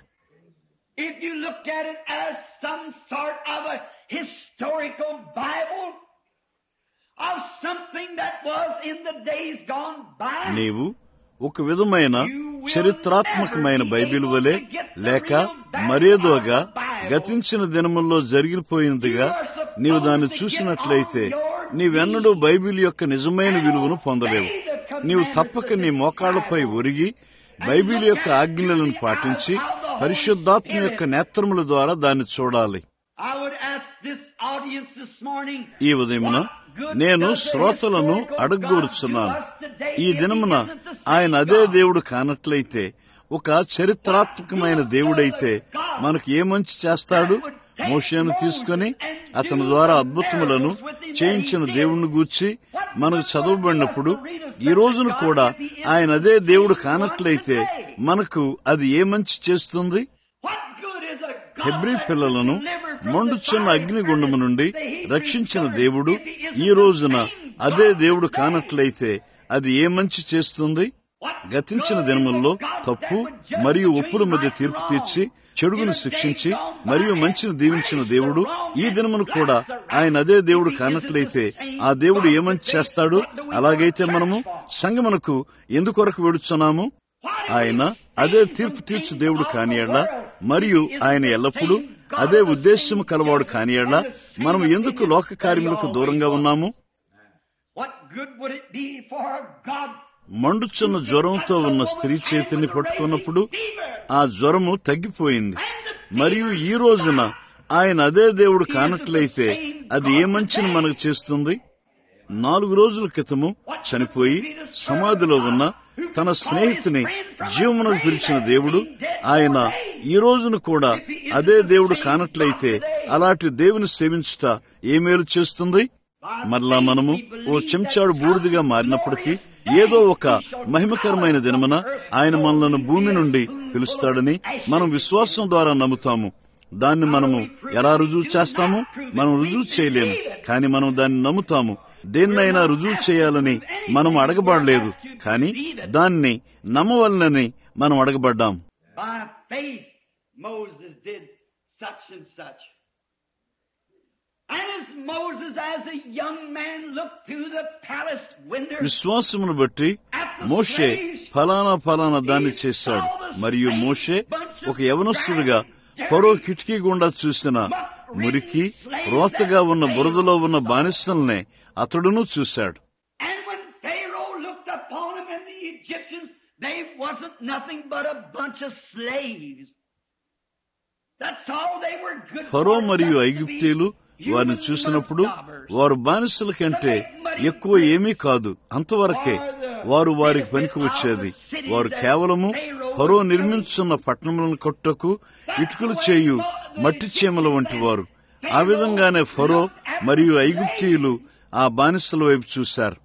నీవు ఒక విధమైన చరిత్రాత్మకమైన బైబిల్ వలె లేక మరేదోగా గతించిన దినముల్లో జరిగిపోయినదిగా నీవు దాన్ని చూసినట్లయితే నీవెన్నడూ బైబిల్ యొక్క నిజమైన విలువను పొందలేవు. నీవు తప్పక నీ మోకాళ్లపై ఒరిగి బైబిల్ యొక్క ఆజ్ఞలను పాటించి పరిశుద్ధాత్మ యొక్క నేత్రముల ద్వారా దాన్ని చూడాలి. ఈ ఉదయమున నేను శ్రోతలను అడగగోరుచున్నాను, ఈ దినమున ఆయన అదే దేవుడు కానట్లయితే, ఒక చరిత్రాత్మకమైన దేవుడైతే మనకు ఏ మంచి చేస్తాడు? మోషేను తీసుకుని అతని ద్వారా అద్భుతములను చేయించిన దేవుణ్ణి గూర్చి మనకు చదవబడినప్పుడు ఈ రోజును కూడా ఆయన అదే దేవుడు కానట్లయితే మనకు అది ఏ మంచి చేస్తుంది? హెబ్రీ పిల్లలను మండుచున్న అగ్నిగుండము నుండి రక్షించిన దేవుడు ఈ రోజున అదే దేవుడు కానట్లయితే అది ఏ మంచి చేస్తుంది? గతించిన దినముల్లో తప్పు మరియు ఒప్పుల మధ్య తీర్పు తీర్చి చెడుగును శిక్షించి మరియు మంచిని దీవించిన దేవుడు ఈ దినమును కూడా ఆయన అదే దేవుడు కానట్లయితే ఆ దేవుడు ఏమంచి చేస్తాడు? అలాగైతే మనము సంగమునకు ఎందుకొరకు వెడుచున్నాము? ఆయన అదే తీర్పు తీర్చు దేవుడు కానియడ్లా మరియు ఆయన ఎల్లప్పుడూ అదే ఉద్దేశము కలవాడు కానియడ్లా మనం ఎందుకు లోక కార్యములకు దూరంగా ఉన్నాము? మండుచున్న జ్వరంతో ఉన్న స్త్రీ చేతిని పట్టుకున్నప్పుడు ఆ జ్వరము తగ్గిపోయింది. మరియు ఈ రోజున ఆయన అదే దేవుడు కానట్లయితే అది ఏ మంచిని మనకు చేస్తుంది? నాలుగు రోజుల క్రితము చనిపోయి సమాధిలో ఉన్న తన స్నేహితుని జీవమునకు పిలిచిన దేవుడు ఆయన ఈ రోజును కూడా అదే దేవుడు కానట్లయితే అలాంటి దేవుని సేవించుట ఏ మేలు చేస్తుంది? మరలా మనము ఓ చెంచాడు బూడిదిగా మారినప్పటికీ ఏదో ఒక మహిమకరమైన దినమున ఆయన మనలను భూమి నుండి పిలుస్తాడని మనం విశ్వాసం ద్వారా నమ్ముతాము. దాన్ని మనము ఎలా రుజువు చేస్తాము? మనం రుజువు చేయలేము, కానీ మనం దాన్ని నమ్ముతాము. దేన్నైనా రుజువు చేయాలని మనం అడగబడలేదు, కానీ దాన్ని నమ్మవలనని మనం అడగబడ్డాం. విశ్వాసమును బట్టి మోషే ఫలానా ఫలానా దాన్ని చేశాడు. మరియు మోషే ఒక యవనస్తుడిగా ఫరో కిటికీ గుండా చూసిన మురికి రోతగా ఉన్న బురదలో ఉన్న బానిసల్నే అతడును చూశాడు. ఫరో మరియు ఐగుప్తీయులు వారిని చూసినప్పుడు వారు బానిసల కంటే ఎక్కువ ఏమీ కాదు, అంతవరకే వారు వారికి పనికి వచ్చేది. వారు కేవలము ఫరో నిర్మించున్న పట్టణములను కట్టుటకు ఇటుకలు చేయు మట్టి చీమల వంటి వారు. ఆ విధంగానే ఫరో మరియు ఐగుప్తీయులు ఆ బానిసల వైపు చూశారు.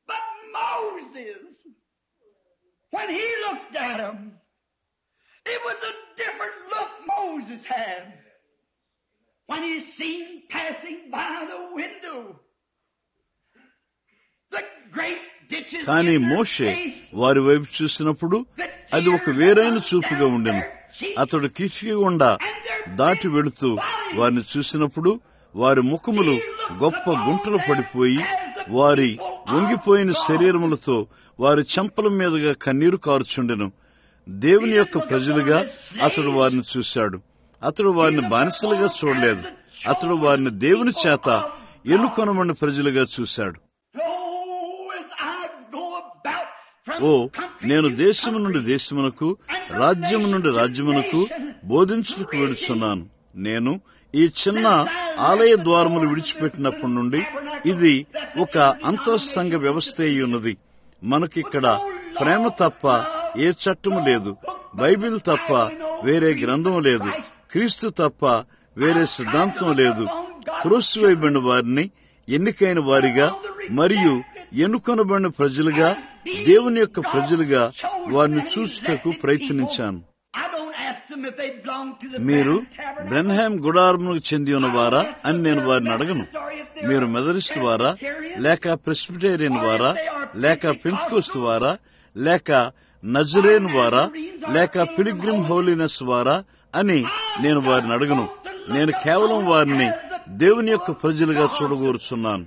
When he seen passing by the window, the great ditches. కానీ మోషే వారి వైపు చూసినప్పుడు అది ఒక వేరైన చూపుగా ఉండెను. అతడు కిటికీ గుండా దాటి వెళుతూ వారిని చూసినప్పుడు వారి ముఖములు గొప్ప గుంటలు పడిపోయి వారి వంగిపోయిన శరీరములతో వారి చెంపల మీదుగా కన్నీరు కారుచుండెను. దేవుని యొక్క ప్రజలుగా అతడు వారిని చూశాడు. అతడు వారిని బానిసలుగా చూడలేదు. అతడు వారిని దేవుని చేత ఎన్నుకొనబడిన ప్రజలుగా చూశాడు. ఓ, నేను దేశము నుండి దేశమునకు, రాజ్యము నుండి రాజ్యమునకు బోధించుటకు వెడుచున్నాను. నేను ఈ చిన్న ఆలయ ద్వారములు విడిచిపెట్టినప్పటి నుండి ఇది ఒక అంతఃసంఘ వ్యవస్థ అయి ఉన్నది. మనకిక్కడ ప్రేమ తప్ప ఏ చట్టము లేదు, బైబిల్ తప్ప వేరే గ్రంథం లేదు, క్రీస్తు తప్ప వేరే సిద్ధాంతం లేదు. త్రోసివేయబడిన వారిని ఎన్నికైన వారిగా మరియు ఎన్నుకొనబడిన ప్రజలుగా, దేవుని యొక్క ప్రజలుగా వారిని చూసుటకు ప్రయత్నించాను. మీరు బ్రెన్హామ్ గుడారమునకు చెంది ఉన్నవారా అని నేను వారిని అడగను. మీరు మెథడిస్ట్ వారా, లేక ప్రెస్బిటేరియన్ వారా, లేక పెంతెకోస్తు వారా, లేక నజరేన్ వారా, లేక పిలిగ్రిమ్ హోలీనెస్ వారా అని నేను వారిని అడగను. నేను కేవలం వారిని దేవుని యొక్క ప్రజలుగా చూడగోరుచున్నాను.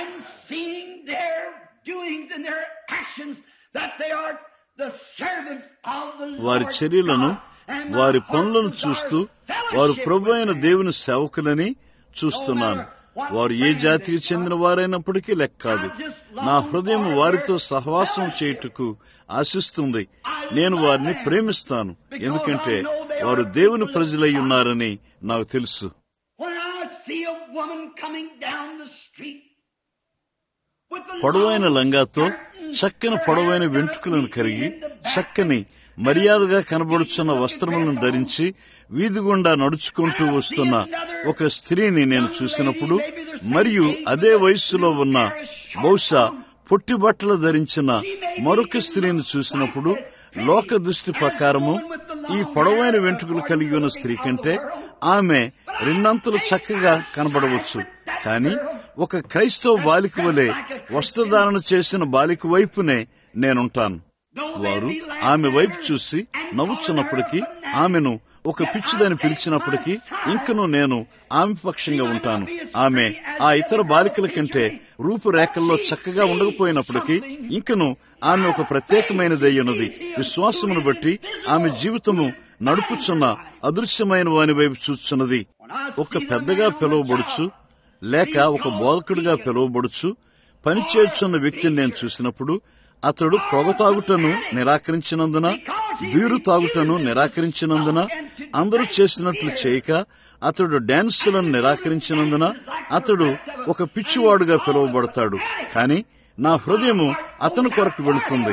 వారి చర్యలను, వారి పనులను చూస్తూ వారు ప్రభు అయిన దేవుని సేవకులని చూస్తున్నాను. వారు ఏ జాతికి చెందిన వారైనప్పటికీ లెక్క కాదు. నా హృదయం వారితో సహవాసం చేయుటకు ఆశిస్తుంది. నేను వారిని ప్రేమిస్తాను, ఎందుకంటే వారు దేవుని ప్రజలై ఉన్నారని నాకు తెలుసు. పొడవైన లంగాతో చక్కని పొడవైన వెంట్రుకలను కలిగి చక్కని మర్యాదగా కనబడుచున్న వస్త్రములను ధరించి వీధి గుండా నడుచుకుంటూ వస్తున్న ఒక స్త్రీని నేను చూసినప్పుడు, మరియు అదే వయస్సులో ఉన్న బహుశా పొట్టి బట్టలు ధరించిన మరొక స్త్రీని చూసినప్పుడు, లోక దృష్టి ప్రకారము ఈ పొడవైన వెంట్రుకలు కలిగి ఉన్న స్త్రీ కంటే ఆమె రెండంతలు చక్కగా కనబడవచ్చు. కాని ఒక క్రైస్తవ బాలిక వలె వస్త్రధారణ చేసిన బాలిక వైపునే నేనుంటాను. వారు ఆమె వైపు చూసి నవ్వుచున్నప్పటికీ, ఆమెను ఒక పిచ్చిదని పిలిచినప్పటికీ ఇంకనూ నేను ఆమె పక్షంగా ఉంటాను. ఆమె ఆ ఇతర బాలికల కంటే రూపురేఖల్లో చక్కగా ఉండకపోయినప్పటికీ ఇంకనూ ఆమె ఒక ప్రత్యేకమైనదయ్యున్నది. విశ్వాసమును బట్టి ఆమె జీవితము నడుపుచున్న అదృశ్యమైన వాని వైపు చూస్తున్నది. ఒక పెద్దగా పిలువబడుచు లేక ఒక బోధకుడిగా పిలువబడుచు పనిచేస్తున్న వ్యక్తిని నేను చూసినప్పుడు, అతడు పొగ తాగుటను నిరాకరించినందున, బీరు తాగుటను నిరాకరించినందున, అందరూ చేసినట్లు చేయక అతడు డాన్సులను నిరాకరించినందున అతడు ఒక పిచ్చివాడుగా పిలువబడతాడు. కాని నా హృదయము అతని కొరకు వెళుతుంది.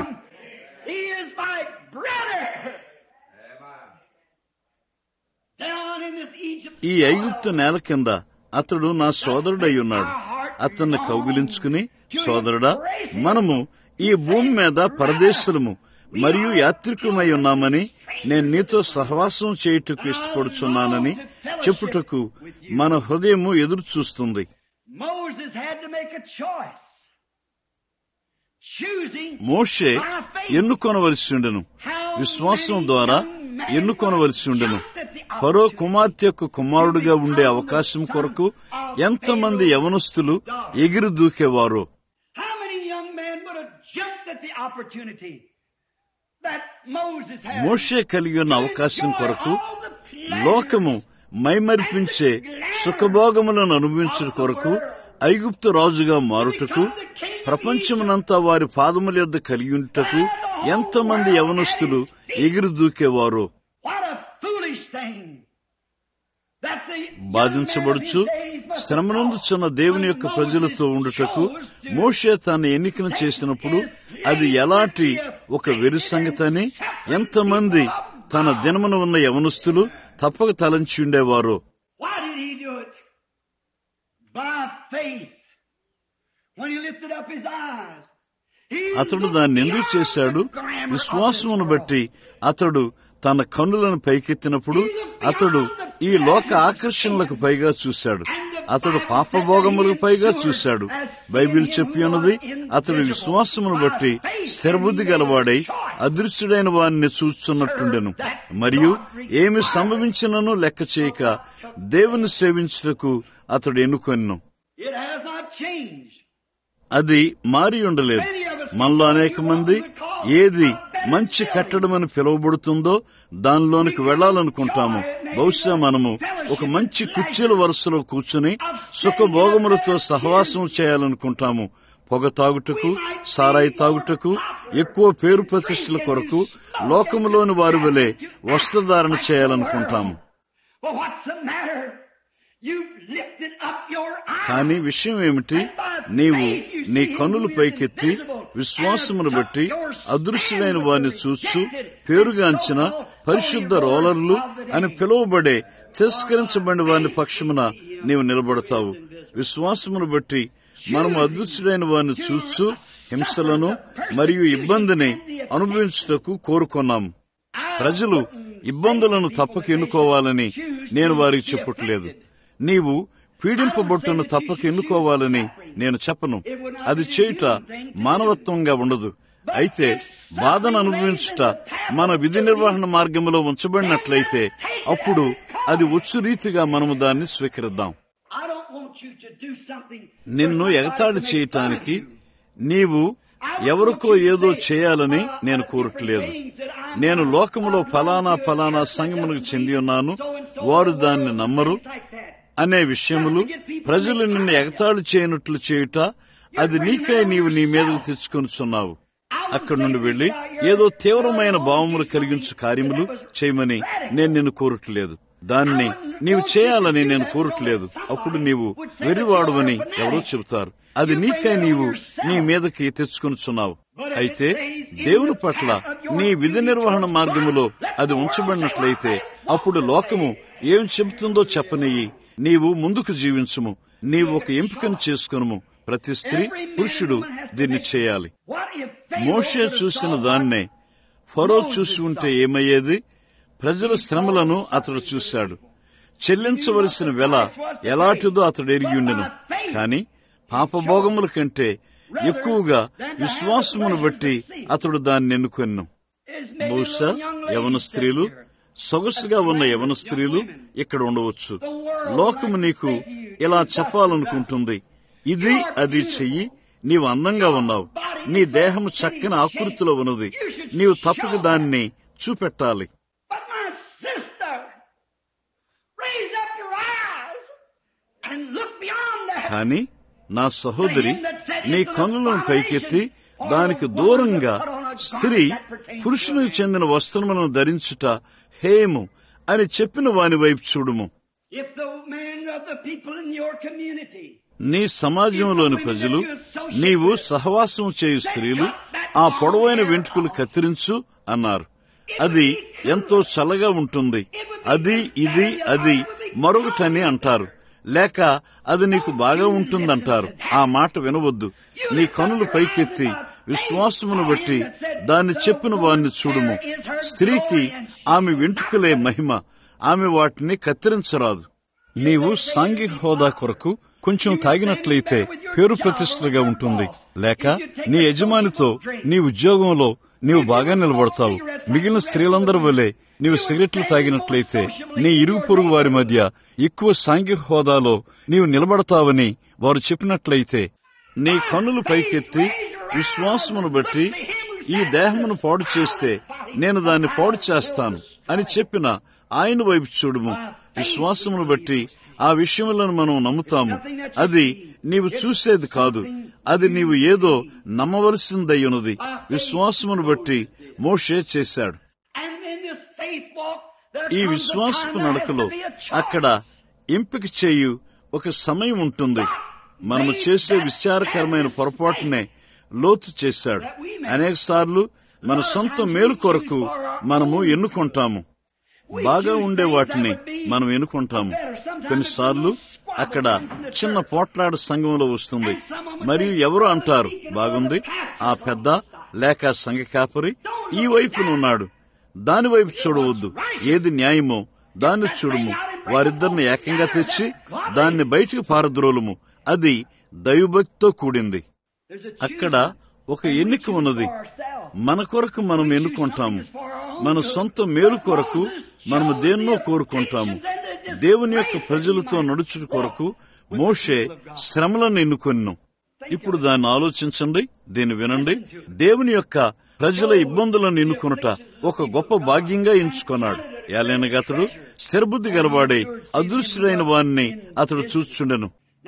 ఈ ఐగుప్తు నేల కింద అతడు నా సోదరుడయ్యున్నాడు. అతన్ని కౌగిలించుకుని, సోదరుడా, మనము ఈ భూమి మీద పరదేశులము మరియు యాత్రికులమై ఉన్నామని నేను నీతో సహవాసం చేయుటకు ఇష్టపడుచున్నానని చెప్పుటకు మన హృదయము ఎదురు చూస్తుంది. మోషే ఎన్నుకొనవలసి ఉండెను, విశ్వాసం ద్వారా ఎన్నుకొనవలసి ఉండెను. ఫరో కుమార్తె యొక్క కుమారుడుగా ఉండే అవకాశం కొరకు ఎంతమంది యవనస్తులు ఎగిరి దూకేవారో. మోషే కలిగి ఉన్న అవకాశం కొరకు లోకము మైమరిపించే సుఖభోగములను అనుభవించడం కొరకు ఐగుప్తు రాజుగా మారుటకు, ప్రపంచమునంతా వారి పాదముల యొద్ద కలిగి ఉంటకు ఎంతమంది యవనస్తులు ఎగిరి దూకేవారో. బాధించబడుచు శ్రమనందుచున్న దేవుని యొక్క ప్రజలతో ఉండుటకు మోషే తన ఎన్నికను చేసినప్పుడు అది ఎలాంటి ఒక వెరి సంగతని ఎంతమంది తన దినమున ఉన్న యవనస్తులు తప్పక తలంచి ఉండేవారో. అతడు దాన్ని ఎందుకు చేశాడు? విశ్వాసమును బట్టి అతడు తన కన్నులను పైకెత్తినప్పుడు అతడు ఈ లోక ఆకర్షణలకు పైగా చూశాడు. అతడు పాపభోగములకు పైగా చూశాడు. బైబిల్ చెప్పి ఉన్నది, అతడు విశ్వాసమును బట్టి స్థిరబుద్ధి గలవాడై అదృశ్యుడైన వారిని చూస్తున్నట్టుండెను. మరియు ఏమి సంభవించినను లెక్క చేయక దేవుని సేవించుటకు అతడు ఎన్నుకొనెను. అది మారి ఉండలేదు. మనలో అనేక మంది ఏది మంచి కట్టడమని పిలువబడుతుందో దానిలోనికి వెళ్లాలనుకుంటాము. బహుశా మనము ఒక మంచి కుర్చీల వరుసలో కూర్చుని సుఖభోగములతో సహవాసం చేయాలనుకుంటాము. పొగ తాగుటకు, సారాయి తాగుటకు, ఎక్కువ పేరు ప్రతిష్టల కొరకు లోకములోని వారి వలె వస్త్రధారణ చేయాలనుకుంటాము. కానీ విషయం ఏమిటి? నీవు నీ కన్నులు పైకెత్తి విశ్వాసమును బట్టి అదృశ్యమైన వారిని చూచు పేరుగాంచిన పరిశుద్ధ రోలర్లు అని పిలువబడే తిరస్కరించబడిన వారిని పక్షమున నీవు నిలబడతావు. విశ్వాసమును బట్టి మనము అదృశ్యుడైన వారిని చూచు హింసలను మరియు ఇబ్బందిని అనుభవించుటకు కోరుకున్నాము. ప్రజలు ఇబ్బందులను తప్పక ఎన్నుకోవాలని నేను వారికి చెప్పట్లేదు. నీవు పీడింపబొట్టును తప్పక ఎన్నుకోవాలని నేను చెప్పను. అది చేయుట మానవత్వంగా ఉండదు. అయితే బాధను అనుభవించుట మన విధి నిర్వహణ మార్గంలో ఉంచబడినట్లయితే అప్పుడు అది వచ్చు రీతిగా మనము దాన్ని స్వీకరిద్దాం. నిన్ను ఎగతాళి చేయటానికి నీవు ఎవరికో ఏదో చేయాలని నేను కోరట్లేదు. నేను లోకములో ఫలానా ఫలానా సంఘమునకు చెంది ఉన్నాను, వారు దాన్ని నమ్మరు అనే విషయములు ప్రజలు నిన్ను ఎగతాళి చేయనట్లు చేయుట అది నీకై నీవు నీ మీదకు తెచ్చుకొనిచున్నావు. అక్కడి నుండి వెళ్లి ఏదో తీవ్రమైన భావములు కలిగించు కార్యములు చేయమని నేను నిన్ను కోరట్లేదు. దాన్ని నీవు చేయాలని నేను కోరట్లేదు. అప్పుడు నీవు వెర్రివాడువని ఎవరో చెబుతారు. అది నీకై నీవు నీ మీదకి తెచ్చుకొనుచున్నావు. అయితే దేవుని పట్ల నీ విధి నిర్వహణ మార్గములో అది ఉంచబడినట్లయితే అప్పుడు లోకము ఏం చెబుతుందో చెప్పనియ్యి, నీవు ముందుకు జీవించుము. నీవు ఒక ఎంపికను చేసుకొనుము. ప్రతి స్త్రీ పురుషుడు దీన్ని చేయాలి. మోషే చూసిన దాన్నే ఫరో చూసి ఉంటే ఏమయ్యేది? ప్రజల శ్రమలను అతడు చూశాడు. చెల్లించవలసిన వెల ఎలాంటిదో అతడు ఎరిగి ఉండెను. కాని పాపభోగముల కంటే ఎక్కువగా విశ్వాసమును బట్టి అతడు దాన్ని ఎన్నుకొనెను. బహుశా యవన స్త్రీలు, సొగసుగా ఉన్న యవన స్త్రీలు ఇక్కడ ఉండవచ్చు. లోకము నీకు ఇలా చెప్పాలనుకుంటుంది, ఇది అది చెయ్యి, నీవు అందంగా ఉన్నావు, నీ దేహము చక్కని ఆకృతిలో ఉన్నది, నీవు తప్పక దాన్ని చూపెట్టాలి. కాని నా సహోదరి, నీ కన్నులను పైకెత్తి దానికి దూరంగా స్త్రీ పురుషునికి చెందిన వస్త్రములను ధరించుట హేము అని చెప్పిన వాని వైపు చూడుము. నీ సమాజంలోని ప్రజలు, నీవు సహవాసం చేయు స్త్రీలు ఆ పొడవైన వెంట్రుకలు కత్తిరించు అన్నారు. అది ఎంతో చల్లగా ఉంటుంది, అది ఇది అది మరొకటని అంటారు, లేక అది నీకు బాగా ఉంటుందంటారు. ఆ మాట వినవద్దు. నీ కనులు పైకెత్తి విశ్వాసమును బట్టి దాన్ని చెప్పిన వారిని చూడుము. స్త్రీకి ఆమె వెంట్రుకలే మహిమ, ఆమె వాటిని కత్తిరించరాదు. నీవు సాంఘిక హోదా కొరకు కొంచెం తాగినట్లయితే పేరు ప్రతిష్టలుగా ఉంటుంది, లేక నీ యజమానితో నీ ఉద్యోగంలో నీవు బాగా నిలబడతావు. మిగిలిన స్త్రీలందరి వలె నీవు సిగరెట్లు తాగినట్లయితే నీ ఇరుగు పొరుగు వారి మధ్య ఎక్కువ సాంఘిక హోదాలో నీవు నిలబడతావని వారు చెప్పినట్లయితే, నీ కన్నులు పైకెత్తి విశ్వాసమును బట్టి ఈ దేహమును పాడు చేస్తే నేను దాన్ని పాడు చేస్తాను అని చెప్పిన ఆయన వైపు చూడుము. విశ్వాసమును బట్టి ఆ విషయములను మనం నమ్ముతాము. అది నీవు చూసేది కాదు, అది నీవు ఏదో నమ్మవలసిందయ్యున్నది. విశ్వాసమును బట్టి మోషే చేశాడు. ఈ విశ్వాసపు నడకలో అక్కడ ఎంపిక చేయు ఒక సమయం ఉంటుంది. మనము చేసే విచారకరమైన పొరపాటునే లోతు చేశాడు. అనేక సార్లు మన సొంత మేలు కొరకు మనము ఎన్నుకుంటాము. బాగా ఉండే వాటిని మనం ఎన్నుకుంటాము. కొన్నిసార్లు అక్కడ చిన్న పోట్లాడ సంఘంలో వస్తుంది. మరియు ఎవరు అంటారు, బాగుంది, ఆ పెద్ద లేక సంఘ కాపరి ఈ వైపునున్నాడు, దాని వైపు చూడవద్దు, ఏది న్యాయమో దాన్ని చూడము. వారిద్దరిని ఏకంగా తెచ్చి దాన్ని బయటికి పారద్రోలుము. అది దైవభక్తితో కూడింది. అక్కడ ఒక ఎన్నిక ఉన్నది. మన కొరకు మనం ఎన్నుకుంటాము. మన సొంత మేలు కొరకు మనము దేన్నో కోరుకుంటాము. దేవుని యొక్క ప్రజలతో నడుచుట కొరకు మోషే శ్రమలను ఎన్నుకొనెను. ఇప్పుడు దాన్ని ఆలోచించండి, దీన్ని వినండి. దేవుని యొక్క ప్రజల ఇబ్బందులను ఎన్నుకొనుట ఒక గొప్ప భాగ్యంగా ఎంచుకున్నాడు. ఏలైనగా అతడు స్థిరబుద్ధి గలవాడే అదృశ్యుడైన వాణ్ణి అతడు చూచుండెను.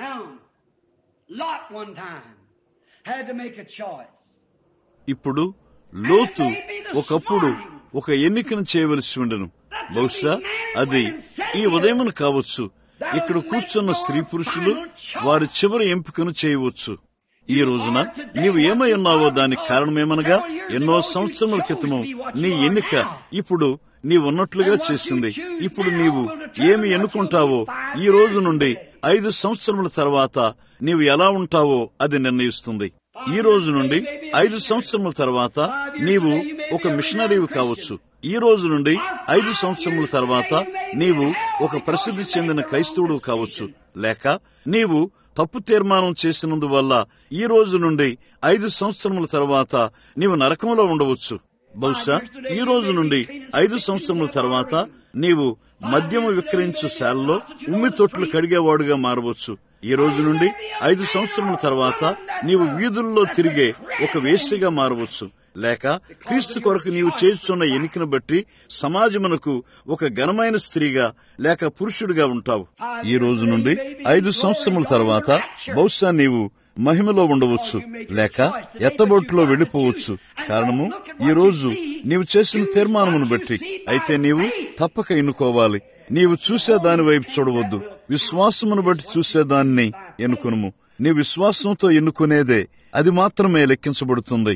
ఇప్పుడు లోతు ఒకప్పుడు ఒక ఎన్నికను చేయవలసి ఉండెను. బహుశా అది ఈ ఉదయమును కావచ్చు. ఇక్కడ కూర్చున్న స్త్రీ పురుషులు వారి చివరి ఎంపికను చేయవచ్చు. ఈ రోజున నీవు ఏమై ఉన్నావో దానికి కారణమేమనగా, ఎన్నో సంవత్సరముల క్రితము నీ ఎన్నిక ఇప్పుడు నీవున్నట్లుగా చేసింది. ఇప్పుడు నీవు ఏమి ఎన్నుకుంటావో ఈ రోజు నుండి ఐదు సంవత్సరముల తర్వాత నీవు ఎలా ఉంటావో అది నిర్ణయిస్తుంది. ఈ రోజు నుండి ఐదు సంవత్సరముల తర్వాత నీవు ఒక మిషనరీవి కావచ్చు. ఈ రోజు నుండి ఐదు సంవత్సరముల తర్వాత నీవు ఒక ప్రసిద్ధి చెందిన క్రైస్తవుడు కావచ్చు. లేక నీవు తప్పు తీర్మానం చేసినందువల్ల ఈ రోజు నుండి ఐదు సంవత్సరముల తర్వాత నీవు నరకంలో ఉండవచ్చు. బహుశా ఈ రోజు నుండి ఐదు సంవత్సరముల తర్వాత నీవు మద్యము విక్రయించు శాలలో ఉమ్మి తొట్లు కడిగేవాడుగా మారవచ్చు. ఈ రోజు నుండి ఐదు సంవత్సరముల తర్వాత నీవు వీధుల్లో తిరిగే ఒక వేశ్యగా మారవచ్చు. లేక క్రీస్తు కొరకు నీవు చేస్తున్న ఎన్నికను బట్టి సమాజమునకు ఒక ఘనమైన స్త్రీగా లేక పురుషుడిగా ఉంటావు. ఈ రోజు నుండి ఐదు సంవత్సరముల తర్వాత బహుశా నీవు మహిమలో ఉండవచ్చు, లేక ఎత్తబొట్టులో వెళ్లిపోవచ్చు. కారణము ఈ రోజు నీవు చేసిన తీర్మానమును బట్టి. అయితే నీవు తప్పక ఎన్నుకోవాలి. నీవు చూసే దాని వైపు చూడవద్దు, విశ్వాసమును బట్టి చూసేదాన్ని ఎన్నుకొనుము. నీ విశ్వాసంతో ఎన్నుకునేదే అది మాత్రమే లెక్కించబడుతుంది.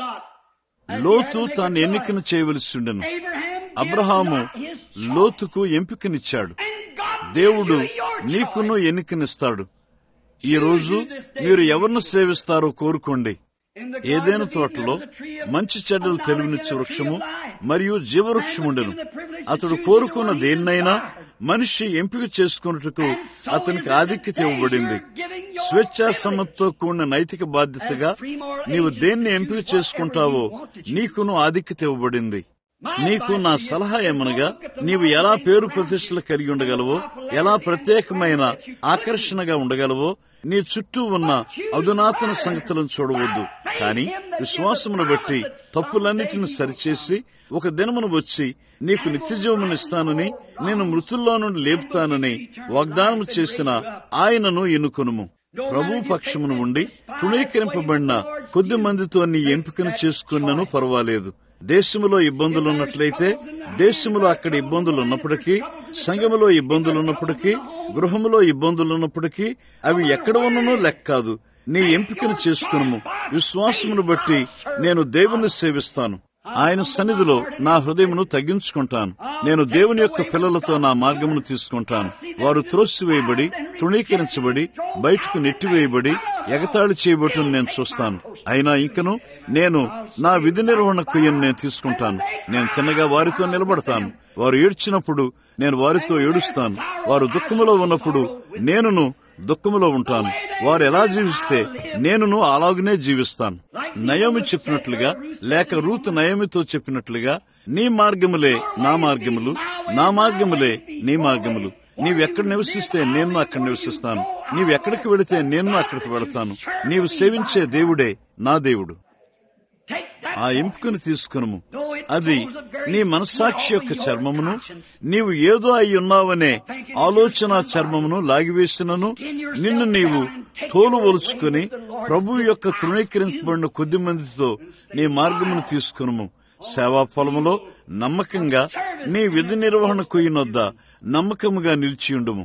లోతు తాను ఎన్నికను చేయవలసి ఉండెను. అబ్రహాము లోతుకు ఎంపికనిచ్చాడు. దేవుడు నీకును ఎన్నికనిస్తాడు. ఈ రోజు మీరు ఎవరిని సేవిస్తారో కోరుకోండి. ఏదైనా తోటలో మంచి చెడ్డలు తెలివినిచ్చే వృక్షము మరియు జీవవృక్షముండెను. అతడు కోరుకున్న దేన్నైనా మనిషి ఎంపిక చేసుకున్నట్టుకు అతనికి ఆధిక్యత ఇవ్వబడింది. స్వేచ్ఛా సమ్మతితో కూడిన నైతిక బాధ్యతగా నీవు దేన్ని ఎంపిక చేసుకుంటావో నీకును ఆధిక్యత ఇవ్వబడింది. నీకు నా సలహా ఏమనగా, నీవు ఎలా పేరు ప్రతిష్టలు కలిగి ఉండగలవో, ఎలా ప్రత్యేకమైన ఆకర్షణగా ఉండగలవో నీ చుట్టూ ఉన్న అధునాతన సంగతులను చూడవద్దు. కాని విశ్వాసమును బట్టి తప్పులన్నిటిని సరిచేసి ఒక దినమును వచ్చి నీకు నిత్యజీవమునిస్తానని, నేను మృతుల్లో నుండి లేపుతానని వాగ్దానం చేసిన ఆయనను ఎన్నుకొనుము. ప్రభు పక్షమును ఉండి తృణీకరింపబడిన కొద్ది మందితో నీ ఎంపికను చేసుకున్నను పర్వాలేదు. దేశములో ఇబ్బందులున్నట్లయితే, దేశములో అక్కడ ఇబ్బందులు ఉన్నప్పటికీ, సంఘములో ఇబ్బందులున్నప్పటికీ, గృహములో ఇబ్బందులున్నప్పటికీ అవి ఎక్కడ ఉన్ననూ లెక్కాదు. నీ ఎంపికను చేసుకును. విశ్వాసమును బట్టి నేను దేవుని సేవిస్తాను. ఆయన సన్నిధిలో నా హృదయమును తగ్గించుకుంటాను. నేను దేవుని యొక్క పిల్లలతో నా మార్గమును తీసుకుంటాను. వారు త్రోసివేయబడి, తృణీకరించబడి, బయటకు నెట్టివేయబడి, ఎగతాళి చేయబట్టును నేను చూస్తాను. అయినా ఇంకను నేను నా విధి నిర్వహణ క్రియను నేను తీసుకుంటాను. నేను తిన్నగా వారితో నిలబడతాను. వారు ఏడ్చినప్పుడు నేను వారితో ఏడుస్తాను. వారు దుఃఖములో ఉన్నప్పుడు నేనును దుఃఖములో ఉంటాను. వారు ఎలా జీవిస్తే నేనును అలాగనే జీవిస్తాను. నయోమి చెప్పినట్లుగా, లేక రూతు నయోమితో చెప్పినట్లుగా, నీ మార్గములే నా మార్గములు, నా మార్గములే నీ మార్గములు. నీవెక్కడ నివసిస్తే నేను అక్కడ నివసిస్తాను. నీవెక్కడికి వెళితే నేను అక్కడికి వెళతాను. నీవు సేవించే దేవుడే నా దేవుడు. ఆ ఎంపికను తీసుకును. అది నీ మనస్సాక్షి యొక్క చర్మమును, నీవు ఏదో అయి ఉన్నావనే ఆలోచన చర్మమును లాగివేసినను, నిన్ను నీవు తోలు ఒలుచుకుని ప్రభు యొక్క తృణీకరించబడిన కొద్ది మందితో నీ మార్గమును తీసుకును. సేవా పొలములో నమ్మకంగా నీ విధి నిర్వహణ కొయ్యనొద్ద నమ్మకముగా నిలిచియుండుము.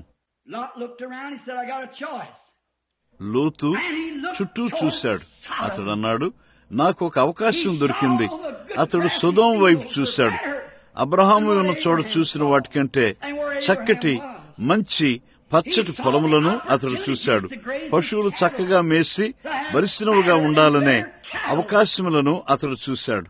లోతు చుట్టూ చూశాడు. అతడు అన్నాడు, నాకు ఒక అవకాశం దొరికింది. అతడు సొదొమ వైపు చూశాడు. అబ్రహాము ఉన్న చోట చూసిన వాటికంటే చక్కటి మంచి పచ్చటి పొలములను అతడు చూశాడు. పశువులు చక్కగా మేసి బలిసినవుగా ఉండాలనే అవకాశములను అతడు చూశాడు.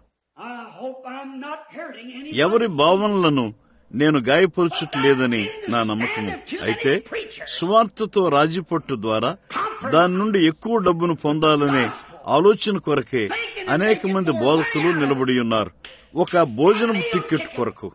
ఎవరి భావనలను నేను గాయపరచుటలేదని నా నమ్మకము. అయితే సువార్తతో రాజీపట్టు ద్వారా దాని నుండి ఎక్కువ డబ్బును పొందాలనే ఆలోచన కొరకే అనేక మంది బోధకులు నిలబడి ఉన్నారు. ఒక భోజనపు టిక్కెట్ కొరకు.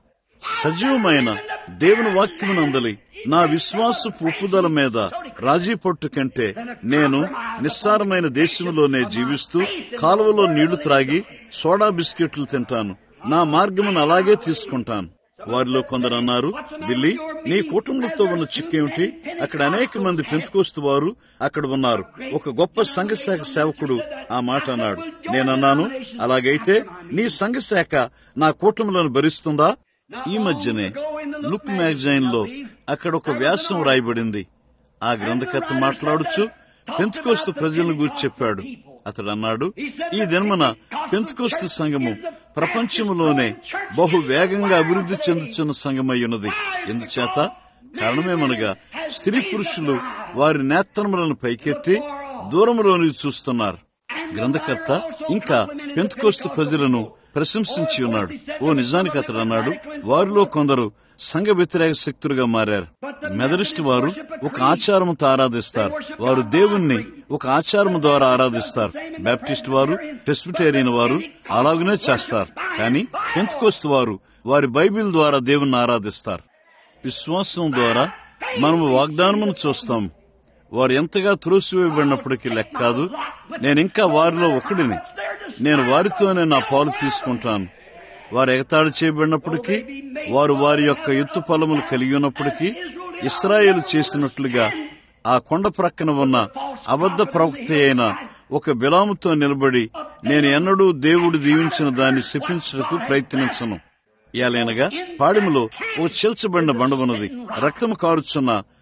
సజీవమైన దేవుని వాక్యమునందలి నా విశ్వాసపు ఉప్పుదల మీద రాజీ పట్టు కంటే నేను నిస్సారమైన దేశంలోనే జీవిస్తూ కాలువలో నీళ్లు త్రాగి సోడా బిస్కెట్లు తింటాను. నా మార్గమును అలాగే తీసుకుంటాను. వారిలో కొందరు అన్నారు, బిల్లి, నీ కుటుంబంతో ఉన్న చిక్కేమిటి? అక్కడ అనేక మంది పెంతుకోస్తు వారు అక్కడ ఉన్నారు. ఒక గొప్ప సంఘశాఖ సేవకుడు ఆ మాట అన్నాడు. నేనన్నాను, అలాగైతే నీ సంఘశాఖ నా కూటములను భరిస్తుందా? ఈ మధ్యనే లుక్ మ్యాగజైన్ లో అక్కడ ఒక వ్యాసం రాయబడింది. ఆ గ్రంథకర్త మాట్లాడుచు పెంతుకోస్తు ప్రజలను గురించి చెప్పాడు. అతడు అన్నాడు, ఈ దినమున పెంతుకోస్తు సంఘము ప్రపంచములోనే బహు వేగంగా అభివృద్ధి చెందుతున్న సంఘమై ఉన్నది. ఎందుచేత కారణమేమనగా స్త్రీ పురుషులు వారి నేత్రములను పైకెత్తి దూరములోని చూస్తున్నారు. గ్రంథకర్త ఇంకా పెంతుకోస్తు ప్రజలను ప్రశంసించి ఉన్నాడు. ఓ నిజానికి అతడు అన్నాడు, వారిలో కొందరు సంఘ వ్యతిరేక శక్తులుగా మారారు. మెథడిస్ట్ వారు ఒక ఆచారముతో ఆరాధిస్తారు. వారు దేవుణ్ణి ఒక ఆచారము ద్వారా ఆరాధిస్తారు. బాప్టిస్ట్ వారు, ప్రెస్బిటేరియన్ వారు అలాగనే చేస్తారు. కానీ పెంతెకోస్తు వారు వారి బైబిల్ ద్వారా దేవుణ్ణి ఆరాధిస్తారు. విశ్వాసం ద్వారా మనము వాగ్దానమును చూస్తాం. వారు ఎంతగా త్రోసివేయబడినప్పటికీ లెక్క కాదు. నేనింకా వారిలో ఒకడిని. నేను వారితోనే నా పాలు తీసుకుంటాను. వారు ఎగతాళి చేయబడినప్పటికీ, వారు వారి యొక్క ఎత్తు పొలములు కలిగి ఉన్నప్పటికీ, ఇశ్రాయేలు చేసినట్లుగా ఆ కొండ ప్రక్కన ఉన్న అబద్ధ ప్రవక్త అయిన ఒక బిలాముతో నిలబడి నేను ఎన్నడూ దేవుడు దీవించిన దాన్ని శపించుటకు ప్రయత్నించను. ఏలైనగా పాడెములో ఓ చీల్చబడిన బండ ఉన్నది. రక్తము కారుచున్న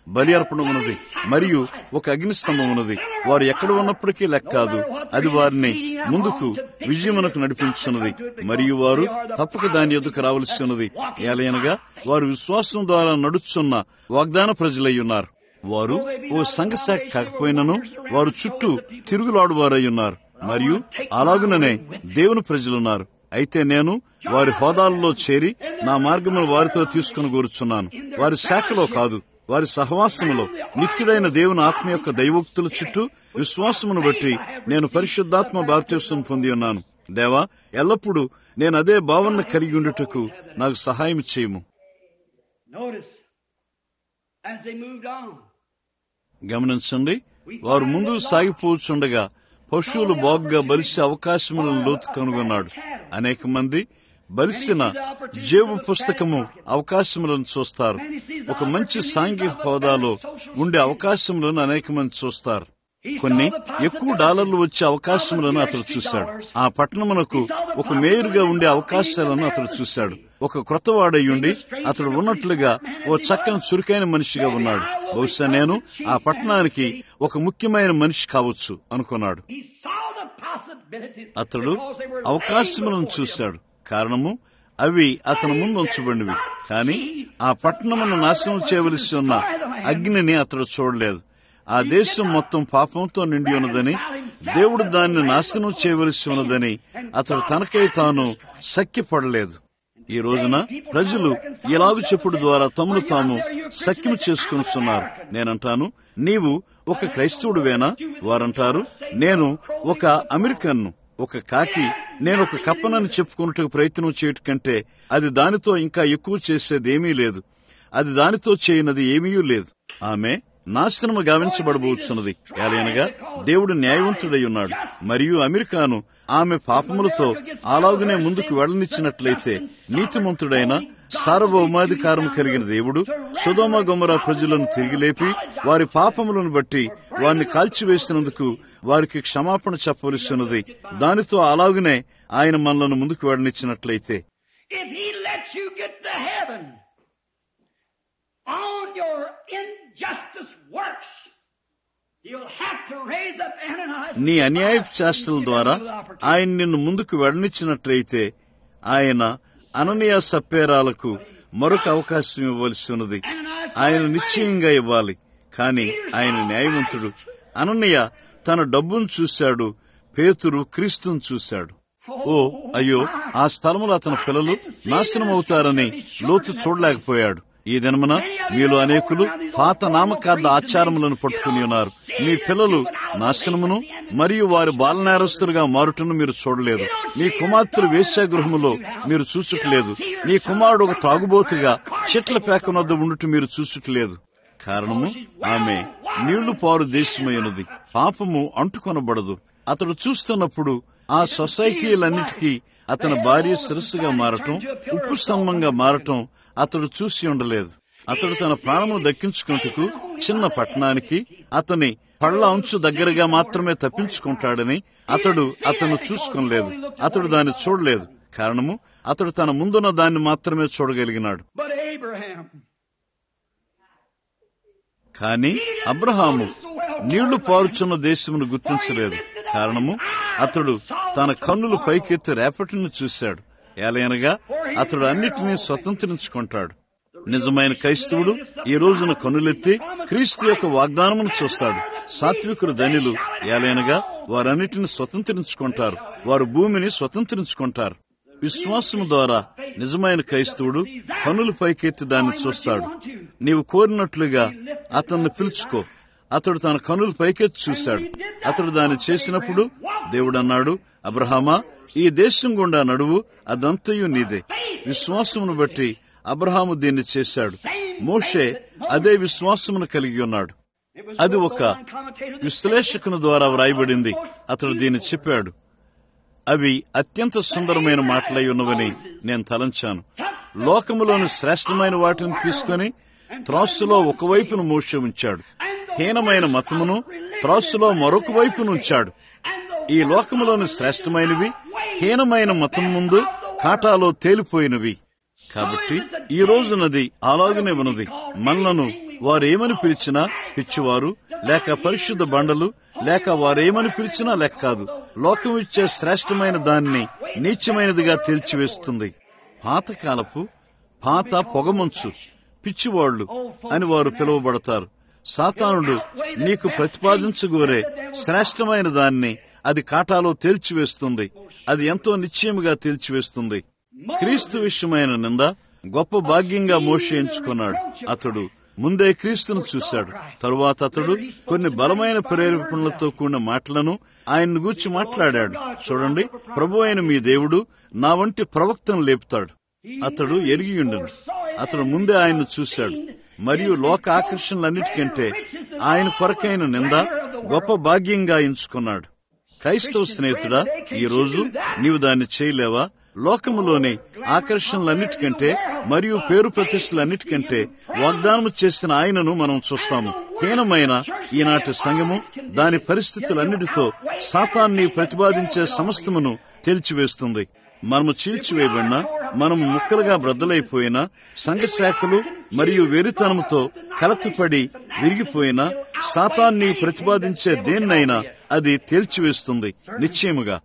బలి అర్పణ ఉన్నది మరియు ఒక అగ్నిస్తంభం ఉన్నది. వారు ఎక్కడ ఉన్నప్పటికీ లెక్కాదు, అది వారిని ముందుకు విజయమునకు నడిపించున్నది మరియు వారు తప్పక దాని ఎదుకు రావలసి ఉన్నది. ఏలయనగా వారు విశ్వాసం ద్వారా నడుచున్న వాగ్దాన ప్రజలై ఉన్నారు. వారు ఓ సంఘశాఖ కాకపోయినను వారు చుట్టూ తిరుగులాడువారై ఉన్నారు మరియు అలాగుననే దేవుని ప్రజలున్నారు. అయితే నేను వారి హోదాల్లో చేరి నా మార్గమును వారితో తీసుకుని కోరుచున్నాను. వారి శాఖలో కాదు, వారి సహవాసములో నిత్యుడైన దేవుని ఆత్మ యొక్క దైవోక్తుల చుట్టూ విశ్వాసమును బట్టి నేను పరిశుద్ధాత్మ బాప్తిస్మం పొంది ఉన్నాను. దేవా, ఎల్లప్పుడూ నేను అదే భావన కలిగి ఉండుటకు నాకు సహాయం చేయము. గమనించండి, వారు ముందుకు సాగిపోచుండగా పశువులు బాగుగా బలిసే అవకాశములను లోతు కనుగొన్నాడు. అనేక మంది బలిసిన జేబు పుస్తకము అవకాశములను చూస్తారు. ఒక మంచి సాంఘిక హోదాలో ఉండే అవకాశములను అనేక మంది చూస్తారు. కొన్ని ఎక్కువ డాలర్లు వచ్చే అవకాశములను అతడు చూశాడు. ఆ పట్టణమునకు ఒక మేయరుగా ఉండే అవకాశాలను అతడు చూశాడు. ఒక క్రొత్తవాడయ్యుండి అతడు ఉన్నట్లుగా ఓ చక్కని చురుకైన మనిషిగా ఉన్నాడు. బహుశా నేను ఆ పట్టణానికి ఒక ముఖ్యమైన మనిషి కావచ్చు అనుకున్నాడు. అతడు అవకాశములను చూశాడు. కారణము అవి అతని ముందు ఉంచబడినవి. కానీ ఆ పట్టణమును నాశనం చేయవలసి ఉన్న అగ్నిని అతడు చూడలేదు. ఆ దేశం మొత్తం పాపంతో నిండి ఉన్నదని, దేవుడు దాన్ని నాశనం చేయవలసి ఉన్నదని అతడు తనకై తాను సఖ్యపడలేదు. ఈ రోజున ప్రజలు ఇలాగు చెప్పుడు ద్వారా తమను తాము సఖ్యం చేసుకుంటున్నారు. నేనంటాను, నీవు ఒక క్రైస్తవుడువేనా? వారంటారు, నేను ఒక అమెరికన్ను, ఒక కాకి. నేను ఒక కప్పనని చెప్పుకున్నట్టుకు ప్రయత్నం చేయటం కంటే అది దానితో ఇంకా ఎక్కువ చేసేదేమీ లేదు. అది దానితో చేయనది ఏమీ లేదు. ఆమె నాశనము గావించబడబోతున్నది. ఏలైనగా దేవుడు న్యాయవంతుడై ఉన్నాడు మరియు అమెరికాను ఆమె పాపములతో అలాగునే ముందుకు వెళ్లనిచ్చినట్లయితే నీతిమంతుడైన సార్వభౌమాధికారం కలిగిన దేవుడు సొదొమ గొమొర్రా ప్రజలను తిరిగి లేపి వారి పాపములను బట్టి వారిని కాల్చివేసినందుకు వారికి క్షమాపణ చెప్పవలసి ఉన్నది. దానితో అలాగునే ఆయన మనలను ముందుకు వెళ్లనిచ్చినట్లయితే on your injustice works, you'll have to raise up Ananias. నీ అన్యాయపు చేష్టల ద్వారా ఆయన నిన్ను ముందుకు వెళ్లనిచ్చినట్లయితే ఆయన అననీయ సప్పేరాలకు మరొక అవకాశం ఇవ్వవలసి ఉన్నది. ఆయన నిశ్చయంగా ఇవ్వాలి. కానీ ఆయన న్యాయవంతుడు. అననీయ తన డబ్బును చూశాడు, పేతురు క్రీస్తును చూశాడు. ఓ అయ్యో, ఆ స్థలములో అతని పిల్లలు నాశనం అవుతారని లోతు చూడలేకపోయాడు. ఈ దినమున మీలో అనేకులు పాత నామకార్థ ఆచారములను పట్టుకుని ఉన్నారు. మీ పిల్లలు నాశనమును మరియు వారి బాలనేరస్తులుగా మారుటను మీరు చూడలేదు. మీ కుమార్తెలు వేశ్యాగృహములో మీరు చూచుటలేదు. మీ కుమారుడు ఒక త్రాగుబోతుగా చెట్ల పేకనొద్ద ఉండుట మీరు చూచుటలేదు. కారణము ఆమె నీళ్లు పారు దేశమైనది. పాపము అంటుకొనబడదు. అతడు చూస్తున్నప్పుడు ఆ సొసైటీలన్నిటికీ అతని భార్య శిరస్సుగా మారటం, ఉప్పు స్తంభంగా మారటం అతడు చూసి ఉండలేదు. అతడు తన ప్రాణమును దక్కించుకున్నట్టుకు చిన్న పట్టణానికి అతని పళ్ల అంచు దగ్గరగా మాత్రమే తప్పించుకుంటాడని అతడు అతను చూసుకోలేదు. అతడు దాన్ని చూడలేదు. కారణము అతడు తన ముందున్న దాన్ని మాత్రమే చూడగలిగినాడు. కాని అబ్రహాము నీళ్లు పారుచున్న దేశమును గుర్తించలేదు. కారణము అతడు తన కన్నులు పైకెత్తి రేపటిని చూశాడు. ఏలయనగా అతడు అన్నిటినీ స్వతంత్రించుకుంటాడు. నిజమైన క్రైస్తవుడు ఈ రోజున కన్నులెత్తి క్రీస్తు యొక్క వాగ్దానమును చూస్తాడు. సాత్వికులు ధనిలు. ఏలయనగా వారన్నిటిని స్వతంత్రించుకుంటారు. వారు భూమిని స్వతంత్రించుకుంటారు. విశ్వాసము ద్వారా నిజమైన క్రైస్తవుడు కన్నులు పైకెత్తి దాన్ని చూస్తాడు. నీవు కోరినట్లుగా అతన్ని పిలుచుకో. అతడు తన కన్నులు పైకెత్తి చూశాడు. అతడు దాన్ని చేసినప్పుడు దేవుడు అన్నాడు, అబ్రహామా, ఈ దేశం గుండా నడువు, అదంతయు నీదే. విశ్వాసమును బట్టి అబ్రహాము దీన్ని చేశాడు. మోషే అదే విశ్వాసమును కలిగి ఉన్నాడు. అది ఒక విశ్లేషకుని ద్వారా వ్రాయబడింది. అతడు దీన్ని చెప్పాడు. అవి అత్యంత సుందరమైన మాటలై ఉన్నవని నేను తలంచాను. లోకములోని శ్రేష్టమైన వాటిని తీసుకుని త్రాసులో ఒకవైపును మోషే ఉంచాడు. హీనమైన మతమును త్రాసులో మరొక వైపును ఉంచాడు. ఈ లోకములోని శ్రేష్టమైనవి హీనమైన మతం ముందు కాటాలో తేలిపోయినవి. కాబట్టి ఈ రోజునది అలాగనే ఉన్నది. మనలను వారేమని పిలిచినా పిచ్చివారు లేక పరిశుద్ధ బండలు లేక వారేమని పిలిచినా లెక్క కాదు. లోకం ఇచ్చే శ్రేష్టమైన దాన్ని నీచమైనదిగా తేల్చివేస్తుంది. పాతకాలపు పాత పొగమంచు పిచ్చివాళ్లు అని వారు పిలువబడతారు. సాతానుడు నీకు ప్రతిపాదించగోరే శ్రేష్టమైన దాన్ని అది కాటాలో తేల్చివేస్తుంది. అది ఎంతో నిశ్చయముగా తేల్చివేస్తుంది. క్రీస్తు విషయమైన నింద గొప్ప భాగ్యంగా మోషే ఎంచుకున్నాడు. అతడు ముందే క్రీస్తును చూశాడు. తరువాత అతడు కొన్ని బలమైన ప్రేరేపణలతో కూడిన మాటలను ఆయన్ను గూర్చి మాట్లాడాడు. చూడండి, ప్రభు అయిన మీ దేవుడు నా వంటి ప్రవక్తను లేపుతాడు. అతడు ఎరిగియుండెను. అతడు ముందే ఆయన్ను చూశాడు. మరియు లోక ఆకర్షణలన్నిటికంటే ఆయన కొరకైన నింద గొప్ప భాగ్యంగా ఎంచుకున్నాడు. క్రైస్తవ స్నేహితుడా, ఈ రోజు నీవు దాన్ని చేయలేవా? లోకములోని ఆకర్షణలన్నిటికంటే మరియు పేరు ప్రతిష్టలన్నిటికంటే వాగ్దానం చేసిన ఆయనను మనం చూస్తాము. హీనమైన ఈనాటి సంఘము దాని పరిస్థితులన్నిటితో సాతాన్ని ప్రతిపాదించే సమస్తమును తేల్చివేస్తుంది. మనము చీల్చివేయబడినా, మనము ముక్కలుగా బ్రద్దలైపోయినా, సంఘ శాఖలు మరియు వెరితనముతో కలతపడి విరిగిపోయినా, సాతాన్ని ప్రతిపాదించే దేన్నైనా అది తేల్చివేస్తుంది నిశ్చయముగా.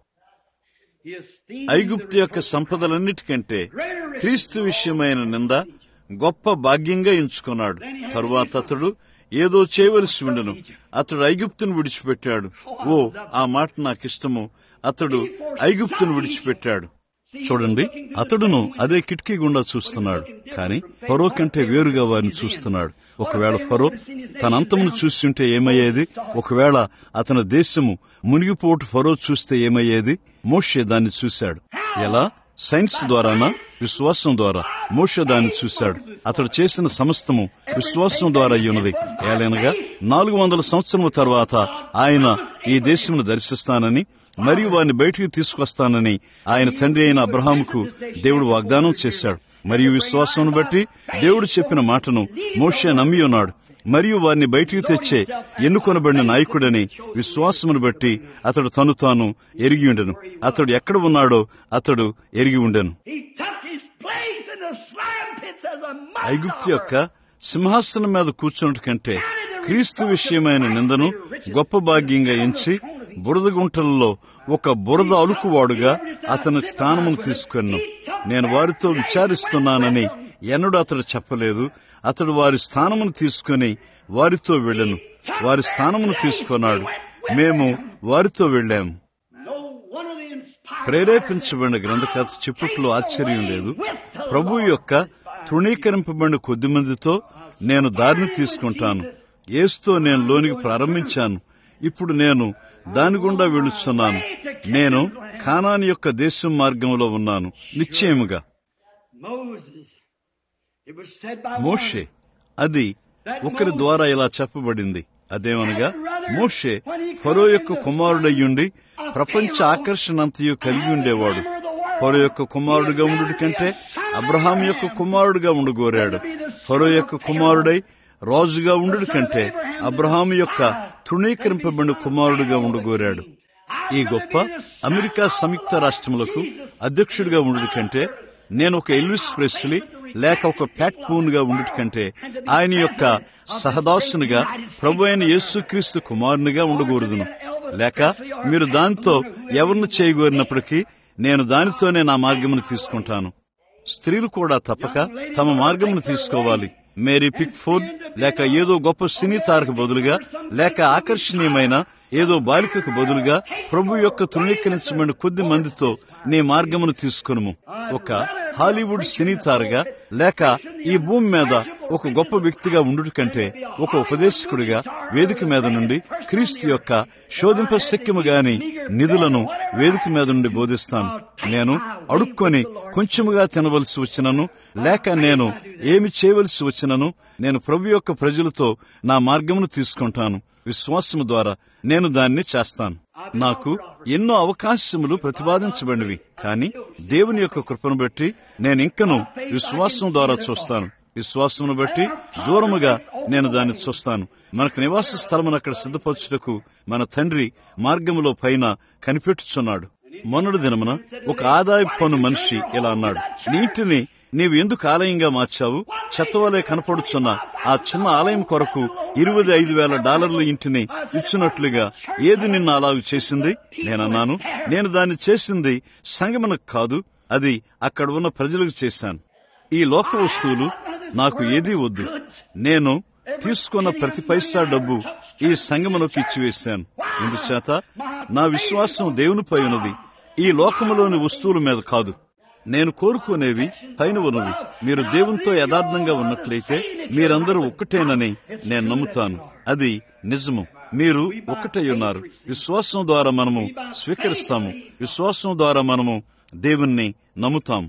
ఐగుప్తు యొక్క సంపదలన్నిటికంటే క్రీస్తు విషయమైన నింద గొప్ప భాగ్యంగా ఎంచుకున్నాడు. తరువాత అతడు ఏదో చేయవలసి ఉండను. అతడు ఐగుప్తును విడిచిపెట్టాడు. ఓ, ఆ మాట నాకిష్టము. అతడు ఐగుప్తును విడిచిపెట్టాడు. చూడండి, అతడును అదే కిటికీ గుండా చూస్తున్నాడు. కాని ఫరో కంటే వేరుగా వారిని చూస్తున్నాడు. ఒకవేళ ఫరో తన అంతమును చూస్తుంటే ఏమయ్యేది? ఒకవేళ అతని దేశము మునిగిపోటు ఫరో చూస్తే ఏమయ్యేది? మోషే దాన్ని చూశాడు. ఎలా? సైన్స్ ద్వారానా? విశ్వాసం ద్వారా. మోషే దాన్ని చూశాడు. అతడు చేసిన సమస్తము విశ్వాసం ద్వారా అయ్యున్నది. ఏలైనగా నాలుగు వందల సంవత్సరముల తర్వాత ఆయన ఈ దేశమును దర్శిస్తానని మరియు వారిని బయటికి తీసుకొస్తానని ఆయన తండ్రి అయిన అబ్రహాముకు దేవుడు వాగ్దానం చేశాడు. మరియు విశ్వాసం బట్టి దేవుడు చెప్పిన మాటను మోషే నమ్మి ఉన్నాడు. మరియు వారిని బయటికి తెచ్చే ఎన్నుకొనబడిన నాయకుడని విశ్వాసమును బట్టి అతడు తను తాను ఎరిగి ఉండెను. అతడు ఎక్కడ ఉన్నాడో అతడు ఎరిగి ఉండెను. ఐగుప్తు యొక్క సింహాసనం మీద కూర్చున్నట్టు కంటే క్రీస్తు విషయమైన నిందను గొప్ప భాగ్యంగా ఎంచి బురద గుంటలలో ఒక బురద అలుకువాడుగా అతని స్థానమును తీసుకున్నాను. నేను వారితో విచారిస్తున్నానని ఎన్నడూ అతడు చెప్పలేదు. అతడు వారి స్థానమును తీసుకుని వారితో వెళ్ళను. వారి స్థానమును తీసుకున్నాడు. మేము వారితో వెళ్ళాము. ప్రేరేపించబడిన గ్రంథకథ చెప్పుట్లో ఆశ్చర్యం లేదు. ప్రభు యొక్క తృణీకరింపబడిన కొద్ది మందితో నేను దారిని తీసుకుంటాను. యేసుతో నేను లోనికి ప్రారంభించాను. ఇప్పుడు నేను దాని గుండా వెళుతున్నాను. నేను కానాను యొక్క దేశం మార్గంలో ఉన్నాను. నిశ్చయముగా మోషే, అది ఒకరి ద్వారా ఇలా చెప్పబడింది. అదేమనగా, మోషే ఫరో యొక్క కుమారుడయ్యుండి ప్రపంచ ఆకర్షణంతయు కలిగి ఉండేవాడు. ఫరో యొక్క కుమారుడుగా ఉండుట కంటే అబ్రహాం యొక్క కుమారుడుగా ఉండగోరాడు. ఫరో యొక్క కుమారుడై రాజుగా ఉండుట కంటే అబ్రహాం యొక్క తృణీకరింపబడిన కుమారుడుగా ఉండగోరాడు. ఈ గొప్ప అమెరికా సంయుక్త రాష్ట్రములకు అధ్యక్షుడిగా ఉండుట కంటే నేను ఒక ఎల్విస్ ప్రెస్లీ లేక ఒక ప్యాట్ పూన్ గా ఉండుట కంటే ఆయన యొక్క సహదాసునిగా ప్రభు అయిన యేసుక్రీస్తు కుమారునిగా ఉండగోరుదును. లేక మీరు దానితో ఎవరిని చేయగోరినప్పటికీ నేను దానితోనే నా మార్గమును తీసుకుంటాను. స్త్రీలు కూడా తప్పక తమ మార్గమును తీసుకోవాలి. మేరీ పిక్ఫోర్డ్ లేక ఏదో గొప్ప సినీ తారకు బదులుగా లేక ఆకర్షణీయమైన ఏదో బాలికకు బదులుగా ప్రభు యొక్క తృణీకరించబడిన కొద్ది మందితో నీ మార్గమును తీసుకును. ఒక హాలీవుడ్ సినీ తారగా లేక ఈ భూమి మీద ఒక గొప్ప వ్యక్తిగా ఉండుట కంటే ఒక ఉపదేశకుడిగా వేదిక మీద నుండి క్రీస్తు యొక్క శోధింప శక్యము గాని నిధులను వేదిక మీద నుండి బోధిస్తాను. నేను అడుక్కొని కొంచెముగా తినవలసి వచ్చినను లేక నేను ఏమి చేయవలసి వచ్చినను నేను ప్రభు యొక్క ప్రజలతో నా మార్గమును తీసుకుంటాను. విశ్వాసము ద్వారా నేను దాన్ని చేస్తాను. నాకు ఎన్నో అవకాశములు ప్రతిపాదించబడినవి, కానీ దేవుని యొక్క కృపను బట్టి నేను ఇంకను విశ్వాసం ద్వారా చూస్తాను. విశ్వాసమును బట్టి దూరముగా నేను దాన్ని చూస్తాను. మనకు నివాస స్థలమును అక్కడ సిద్ధపరచుటకు మన తండ్రి మార్గములో పైన కనిపెట్టుచున్నాడు. మొన్నటి దినమున ఒక ఆదాయ పన్ను మనిషి ఇలా అన్నాడు, నీటిని నీవు ఎందుకు ఆలయంగా మార్చావు? చెత్తవలే కనపడుచున్న ఆ చిన్న ఆలయం కొరకు ఇరవై ఐదు వేల డాలర్ల ఇంటిని ఇచ్చినట్లుగా ఏది నిన్ను అలాగు చేసింది? నేనన్నాను, నేను దాన్ని చేసింది సంగమనకు కాదు, అది అక్కడ ఉన్న ప్రజలకు చేశాను. ఈ లోక వస్తువులు నాకు ఏదీ వద్దు. నేను తీసుకున్న ప్రతి పైసా డబ్బు ఈ సంగమనకు ఇచ్చివేశాను. ఇందుచేత నా విశ్వాసం దేవునిపై ఉన్నది, ఈ లోకములోని వస్తువుల మీద కాదు. నేను కోరుకునేవి పైన ఉన్నవి. మీరు దేవునితో యథార్థంగా ఉన్నట్లయితే మీరందరూ ఒక్కటేనని నేను నమ్ముతాను. అది నిజము. మీరు ఒక్కటై ఉన్నారు. విశ్వాసం ద్వారా మనము స్వీకరిస్తాము. విశ్వాసం ద్వారా మనము దేవుణ్ణి నమ్ముతాము.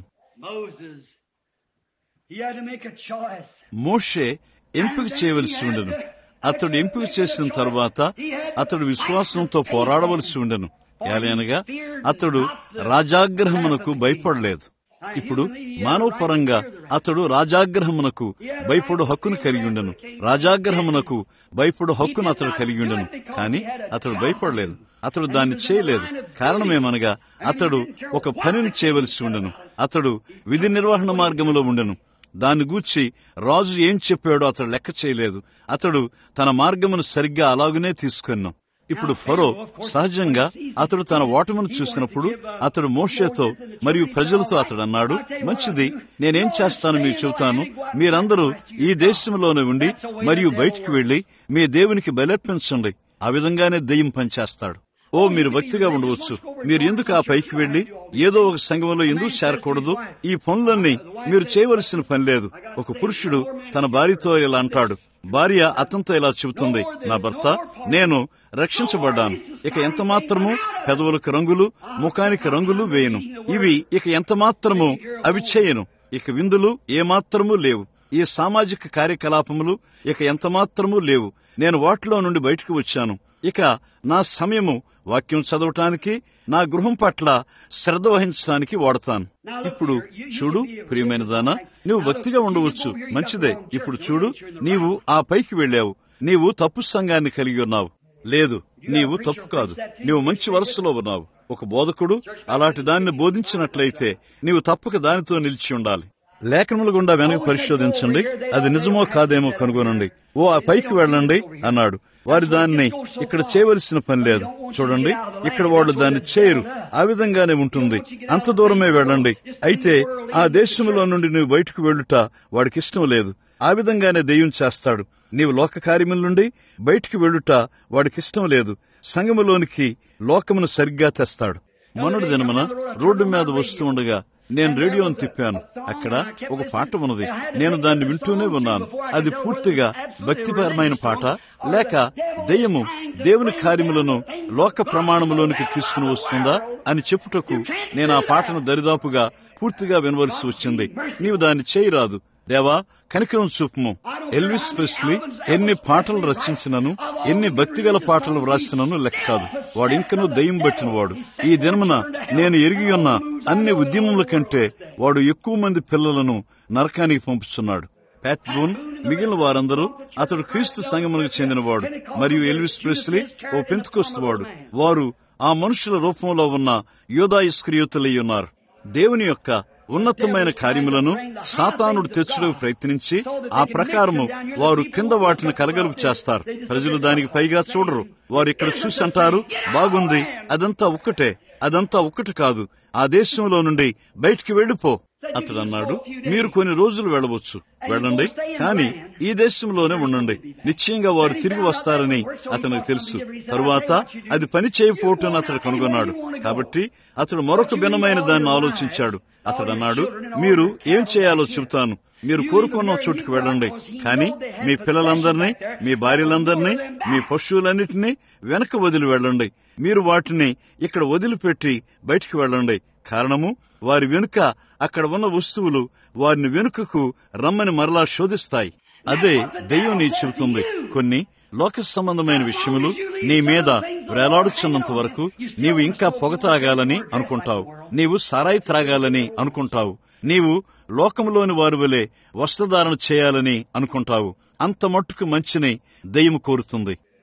మోషే ఎంపిక చేయవలసి ఉండెను. అతడు ఎంపిక చేసిన తర్వాత అతడు విశ్వాసంతో పోరాడవలసి ఉండెను. ఏలయనగా అతడు రాజాగ్రహమునకు భయపడలేదు. ఇప్పుడు మానవ పరంగా అతడు రాజాగ్రహమునకు భయపడు హక్కును కలిగి ఉండెను. రాజాగ్రహమునకు భయపడు హక్కును అతడు కలిగి ఉండెను. కానీ అతడు భయపడలేదు. అతడు దాన్ని చేయలేదు. కారణమేమనగా అతడు ఒక పనిని చేయవలసి ఉండెను. అతడు విధి నిర్వహణ మార్గంలో ఉండెను. దాన్ని గూర్చి రాజు ఏం చెప్పాడో అతడు లెక్క చేయలేదు. అతడు తన మార్గమును సరిగ్గా అలాగనే తీసుకున్నాం. ఇప్పుడు ఫరో సహజంగా అతడు తన ఓటమును చూసినప్పుడు అతడు మోషేతో మరియు ప్రజలతో అతడు అన్నాడు, మంచిది, నేనేం చేస్తాను మీకు చెబుతాను. మీరందరూ ఈ దేశంలోనే ఉండి మరియు బయటికి వెళ్లి మీ దేవునికి బలర్పించండి. ఆ విధంగానే దెయ్యం పనిచేస్తాడు. ఓ, మీరు భక్తిగా ఉండవచ్చు. మీరు ఎందుకు ఆ పైకి వెళ్లి ఏదో ఒక సంఘంలో ఎందుకు చేరకూడదు? ఈ పనులన్నీ మీరు చేయవలసిన పని లేదు. ఒక పురుషుడు తన భార్యతో ఇలా అంటాడు, భార్య అతనితో ఇలా చెబుతుంది, నా భర్త, నేను రక్షించబడ్డాను. ఇక ఎంత మాత్రము పెదవులకు రంగులు, ముఖానికి రంగులు వేయను. ఇవి ఇక ఎంత మాత్రము అవి చేయను. ఇక విందులు ఏమాత్రము లేవు. ఈ సామాజిక కార్యకలాపములు ఇక ఎంత మాత్రము లేవు. నేను వాటిలో నుండి బయటకు వచ్చాను. ఇక నా సమయము వాక్యం చదవటానికి, నా గృహం పట్ల శ్రద్ధ వహించడానికి వాడతాను. ఇప్పుడు చూడు ప్రియమైన దానా, నువ్వు భక్తిగా ఉండవచ్చు, మంచిదే. ఇప్పుడు చూడు, నీవు ఆ పైకి వెళ్ళావు. నీవు తప్పు సంఘాన్ని కలిగి ఉన్నావు. లేదు, నీవు తప్పు కాదు. నీవు మంచి వరుసలో ఉన్నావు. ఒక బోధకుడు అలాంటి దాన్ని బోధించినట్లయితే నీవు తప్పక దానితో నిలిచి ఉండాలి. లేఖనముల గుండా వెనక పరిశోధించండి, అది నిజమో కాదేమో కనుగొనండి. ఓ, ఆ పైకి వెళ్ళండి అన్నాడు. వారి దాన్ని ఇక్కడ చేయవలసిన పని లేదు. చూడండి, ఇక్కడ వాళ్ళు దాన్ని చేయరు. ఆ విధంగానే ఉంటుంది. అంత దూరమే వెళ్ళండి. అయితే ఆ దేశంలో నుండి నువ్వు బయటకు వెళ్ళుట వాడికి ఇష్టం లేదు. ఆ విధంగానే దెయ్యం చేస్తాడు. నీవు లోక కార్యముల నుండి బయటికి వెళ్ళుట వాడికి ఇష్టం లేదు. సంఘములోనికి లోకమును సరిగ్గా తెస్తాడు. మొన్నటి దినమున రోడ్డు మీద వస్తూ ఉండగా నేను రేడియోను తిప్పాను. అక్కడ ఒక పాట ఉన్నది. నేను దాన్ని వింటూనే ఉన్నాను. అది పూర్తిగా భక్తిపరమైన పాట, లేక దెయ్యము దేవుని కార్యములను లోక ప్రమాణములోనికి తీసుకుని వస్తుందా అని చెప్పుటకు నేను ఆ పాటను దరిదాపుగా పూర్తిగా వినవలసి వచ్చింది. నీవు దాన్ని చేయరాదు. దేవా, కనికరం చూపుము. ఎల్విస్ ప్రెస్లీ ఎన్ని పాటలు రచించినను, ఎన్ని భక్తిగల పాటలు వ్రాసినను లెక్క కాదు. వాడు ఇంకనూ దయ్యం పట్టిన వాడు. ఈ దినమున నేను ఎరిగి ఉన్న అన్ని ఉద్యమముల కంటే వాడు ఎక్కువ మంది పిల్లలను నరకానికి పంపుతున్నాడు. ప్యాట్ బూన్ మిగిలిన వారందరూ అతడు క్రీస్తు సంఘమునకు చెందినవాడు, మరియు ఎల్విస్ ప్రెస్లీ ఓ పెంతెకోస్తు వాడు. వారు ఆ మనుషుల రూపంలో ఉన్న యూదా ఇస్కరియోతులై ఉన్నారు. దేవుని యొక్క ఉన్నతమైన కార్యములను సాతానుడు తెచ్చుటకు ప్రయత్నించి ఆ ప్రకారము వారు కింద వాటిని కలగలుపు చేస్తారు. ప్రజలు దానికి పైగా చూడరు. వారు ఇక్కడ చూసి అంటారు, బాగుంది, అదంతా ఒక్కటే. అదంతా ఒక్కటి కాదు. ఆ దేశంలో నుండి బయటికి వెళ్ళిపో. అతడు అన్నాడు, మీరు కొన్ని రోజులు వెళ్ళవచ్చు, వెళ్ళండి, కానీ ఈ దేశంలోనే ఉండండి. నిశ్చయంగా వారు తిరిగి వస్తారని అతనికి తెలుసు. తరువాత అది పని చేయకపోవటం అతడు కనుగొన్నాడు. కాబట్టి అతడు మరొక భిన్నమైన దాన్ని ఆలోచించాడు. అతడు అన్నాడు, మీరు ఏం చేయాలో చెబుతాను. మీరు కోరుకున్న చోటుకు వెళ్ళండి, కానీ మీ పిల్లలందరినీ, మీ భార్యలందరినీ, మీ పశువులన్నిటినీ వెనక వదిలి వెళ్ళండి. మీరు వాటిని ఇక్కడ వదిలిపెట్టి బయటికి వెళ్ళండి. కారణము, వారి వెనుక అక్కడ ఉన్న వస్తువులు వారిని వెనుకకు రమ్మని మరలా శోధిస్తాయి. అదే దెయ్యం నీ చెబుతుంది. కొన్ని లోక సంబంధమైన విషయములు నీ మీద వేలాడుచున్నంత వరకు నీవు ఇంకా పొగ త్రాగాలని అనుకుంటావు. నీవు సారాయి త్రాగాలని అనుకుంటావు. నీవు లోకములోని వారి వలె వస్త్రధారణ చేయాలని అనుకుంటావు. అంత మట్టుకు మంచిని దెయ్యం కోరుతుంది.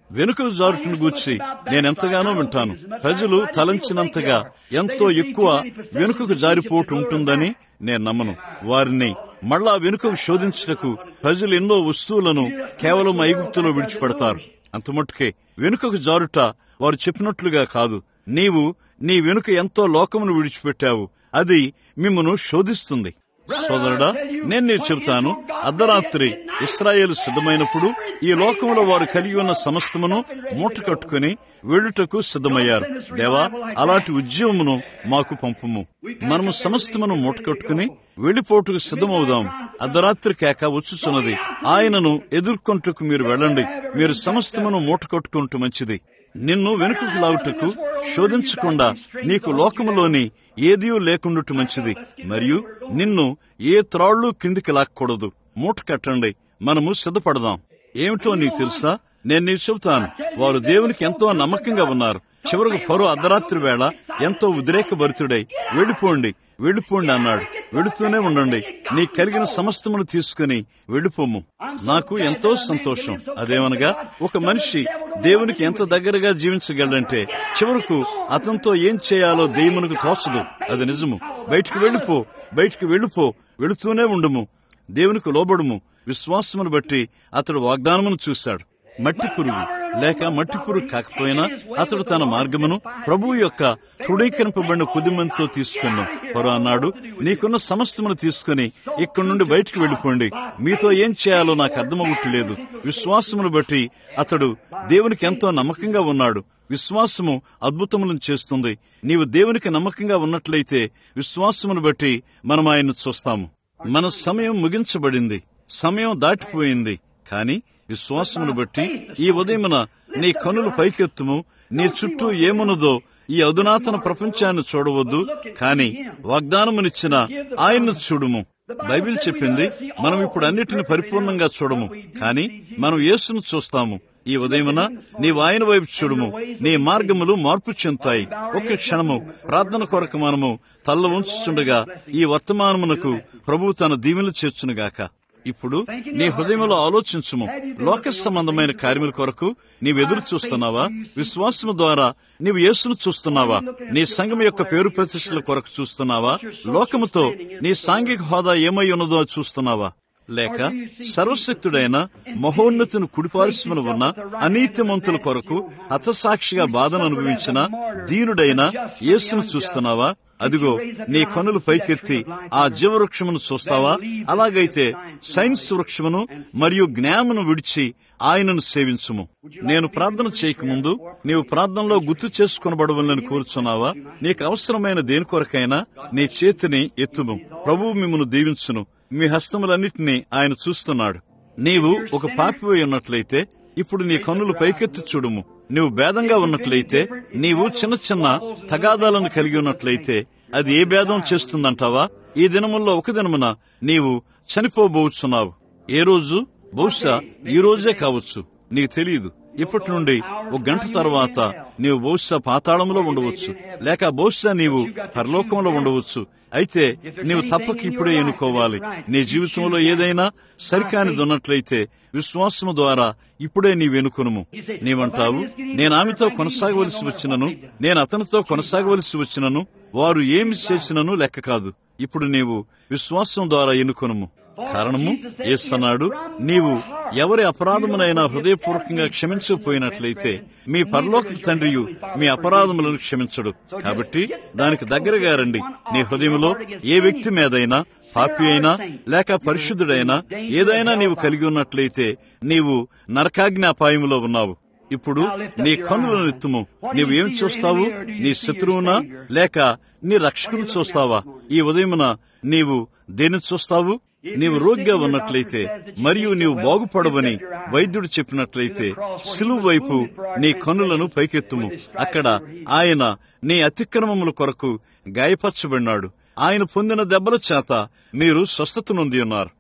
వెనుకకు జారుటను గూర్చి నేనెంతగానో వింటాను. ప్రజలు తలంచినంతగా ఎంతో ఎక్కువ వెనుకకు జారిపోటు ఉంటుందని నేను నమ్మను. వారిని మళ్లా వెనుకకు శోధించుటకు ప్రజలు ఎన్నో వస్తువులను కేవలం ఐగుప్తులో విడిచిపెడతారు. అంతమట్టుకే వెనుకకు జారుట వారు చెప్పినట్లుగా కాదు. నీవు నీ వెనుక ఎంతో లోకమును విడిచిపెట్టావు, అది మిమ్మును శోధిస్తుంది. సోదరుడా, నేను నీకు చెబుతాను, అర్ధరాత్రి ఇశ్రాయేలు సిద్ధమైనప్పుడు ఈ లోకంలో వారు కలిగి ఉన్న సమస్తమును మూట కట్టుకుని వెళ్ళుటకు సిద్ధమయ్యారు. దేవా, అలాంటి ఉద్యమమును మాకు పంపుము. మనము సమస్తమును మూట కట్టుకుని వెళ్లిపోటుకు సిద్ధమవుదాం. అర్ధరాత్రి కేక వచ్చుచున్నది, ఆయనను ఎదుర్కొంటకు మీరు వెళ్ళండి. మీరు సమస్తమును మూట కట్టుకుంటూ మంచిది. నిన్ను వెనుకకు లాగుటకు శోధించకుండా నీకు లోకములోని ఏదీ లేకుండుట మంచిది. మరియు నిన్ను ఏ త్రాళ్లు కిందికి లాక్కూడదు. మూట కట్టండి, మనము సిద్ధపడదాం. ఏమిటో నీకు తెలుసా, నేను నీకు చెబుతాను, వారు దేవునికి ఎంతో నమ్మకంగా ఉన్నారు. చివరకు ఫరో అర్ధరాత్రి వేళ ఎంతో ఉద్రేకభరితుడై వెళ్లిపోండి వెళ్లిపోండి అన్నాడు. వెళుతూనే ఉండండి, నీ కలిగిన సమస్తమును తీసుకుని వెళ్లిపోము. నాకు ఎంతో సంతోషం. అదేమనగా, ఒక మనిషి దేవునికి ఎంత దగ్గరగా జీవించగలంటే చివరకు అతనితో ఏం చేయాలో దేవునికి తోచదు. అది నిజము. బయటికి వెళ్ళిపో, బయటికి వెళ్ళిపో, వెళుతూనే ఉండుము, దేవునికి లోబడుము. విశ్వాసమును బట్టి అతడు వాగ్దానమును చూశాడు. మట్టి పురుగు లేక మట్టి పురుగు కాకపోయినా అతడు తన మార్గమును ప్రభువు యొక్క తృఢీకరింపబడిన కొద్దిమందితో తీసుకున్నాం. ఫరో అన్నాడు, నీకున్న సమస్తమును తీసుకుని ఇక్కడి నుండి బయటికి వెళ్ళిపోండి. మీతో ఏం చేయాలో నాకు అర్థమవుట్లేదు. విశ్వాసమును బట్టి అతడు దేవునికి ఎంతో నమ్మకంగా ఉన్నాడు. విశ్వాసము అద్భుతములను చేస్తుంది. నీవు దేవునికి నమ్మకంగా ఉన్నట్లయితే విశ్వాసమును బట్టి మనం ఆయన్ను చూస్తాము. మన సమయం ముగించబడింది, సమయం దాటిపోయింది. కాని విశ్వాసమును బట్టి ఈ ఉదయమున నీ కనులు పైకెత్తుము. నీ చుట్టూ ఏమున్నదో ఈ అధునాతన ప్రపంచాన్ని చూడవద్దు, కాని వాగ్దానమునిచ్చిన ఆయన్ను చూడుము. బైబిల్ చెప్పింది, మనం ఇప్పుడు అన్నిటిని పరిపూర్ణంగా చూడము, కాని మనం యేసును చూస్తాము. ఈ ఉదయమున నీవు ఆయన వైపు చూడుము. నీ మార్గములు మార్పు చెందుతాయి. ఒక్క క్షణము ప్రార్థన కొరకు మనము తల్ల ఉంచుచుండగా ఈ వర్తమానమునకు ప్రభువు తన దీవెనలు చేర్చునుగాక. ఇప్పుడు నీ హృదయంలో ఆలోచించుము. లోక సంబంధమైన కార్యముల కొరకు నీవు ఎదురు చూస్తున్నావా? విశ్వాసము ద్వారా నీవు యేసును చూస్తున్నావా? నీ సంఘం యొక్క పేరు ప్రతిష్టల కొరకు చూస్తున్నావా? లోకముతో నీ సాంఘిక హోదా ఏమై ఉన్నదో చూస్తున్నావా? లేక సర్వశక్తుడైన మహోన్నతిని కుడిపార్శ్వమున ఉన్న అనీతిమంతుల కొరకు హతసాక్షిగా బాధను అనుభవించిన దీనుడైన యేసును చూస్తున్నావా? అదిగో నీ కనులు పైకెత్తి ఆ జీవవృక్షమును చూస్తావా? అలాగైతే సైన్స్ వృక్షమును మరియు జ్ఞానమును విడిచి ఆయనను సేవించుము. నేను ప్రార్థన చేయకముందు నీవు ప్రార్థనలో గుర్తు చేసుకొనబడవలని కోరుచున్నావా? నీకు అవసరమైన దేని కొరకైనా నీ చేతిని ఎత్తుము. ప్రభువు మిమ్మును దీవించును. మీ హస్తములన్నిటినీ ఆయన చూస్తున్నాడు. నీవు ఒక పాపివై ఉన్నట్లయితే ఇప్పుడు నీ కన్నులు పైకెత్తి చూడుము. నీవు భేదంగా ఉన్నట్లయితే, నీవు చిన్న చిన్న తగాదాలను కలిగి ఉన్నట్లయితే అది ఏ భేదం చేస్తుందంటావా? ఈ దినముల్లో ఒక దినమున నీవు చనిపోబోచున్నావు. ఏ రోజు? బహుశా ఈ రోజే కావచ్చు, నీకు తెలియదు. ఇప్పటి నుండి ఒక గంట తర్వాత నీవు బహుశా పాతాళంలో ఉండవచ్చు, లేక బహుశా నీవు పరలోకంలో ఉండవచ్చు. అయితే నీవు తప్పక ఇప్పుడే ఎన్నుకోవాలి. నీ జీవితంలో ఏదైనా సరికానిది ఉన్నట్లయితే విశ్వాసము ద్వారా ఇప్పుడే నీవు ఎన్నుకొనుము. నీవంటావు, నేను ఆమెతో కొనసాగవలసి వచ్చినను, నేను అతనితో కొనసాగవలసి వచ్చినను, వారు ఏమి చేసినను లెక్క కాదు. ఇప్పుడు నీవు విశ్వాసం ద్వారా ఎన్నుకొనుము. కారణము యేసన్నాడు, నీవు ఎవరి అపరాధమునైనా హృదయపూర్వకంగా క్షమించకపోయినట్లయితే మీ పరలోక తండ్రియు మీ అపరాధములను క్షమించడు. కాబట్టి దానికి దగ్గరగా రండి. నీ హృదయంలో ఏ వ్యక్తి మీదైనా, పాపి అయినా లేక పరిశుద్ధుడైనా ఏదైనా నీవు కలిగి ఉన్నట్లయితే నీవు నరకాగ్ని అపాయములో ఉన్నావు. ఇప్పుడు నీ కన్నులను ఎత్తుము. నీవు ఏం చూస్తావు? నీ శత్రువునా లేక నీ రక్షకుని చూస్తావా? ఈ ఉదయమున నీవు దేన్ని చూస్తావు? నీవు రోగిగా ఉన్నట్లయితే మరియు నీవు బాగుపడవని వైద్యుడు చెప్పినట్లయితే సిలువ వైపు నీ కన్నులను పైకెత్తుము. అక్కడ ఆయన నీ అతిక్రమముల కొరకు గాయపరచబడినాడు. ఆయన పొందిన దెబ్బల చేత మీరు స్వస్థత నొంది ఉన్నారు.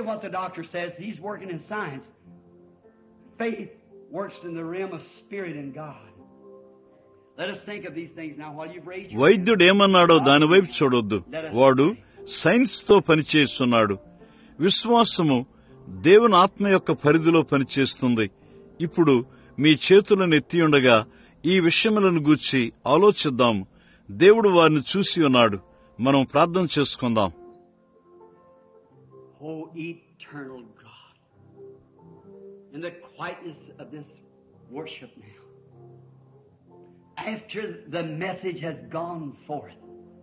వైద్యుడు ఏమన్నాడో దాని వైపు చూడొద్దు. వాడు సైన్స్ తో పనిచేస్తున్నాడు. విశ్వాసము దేవుని ఆత్మ యొక్క పరిధిలో పనిచేస్తుంది. ఇప్పుడు మీ చేతులను ఎత్తి ఉండగా ఈ విషయములను గూర్చి ఆలోచిద్దాము. దేవుడు వారిని చూసి ఉన్నాడు. మనం ప్రార్థన చేసుకుందాం. O eternal God, in the quietness of this worship now, after the message has gone forth,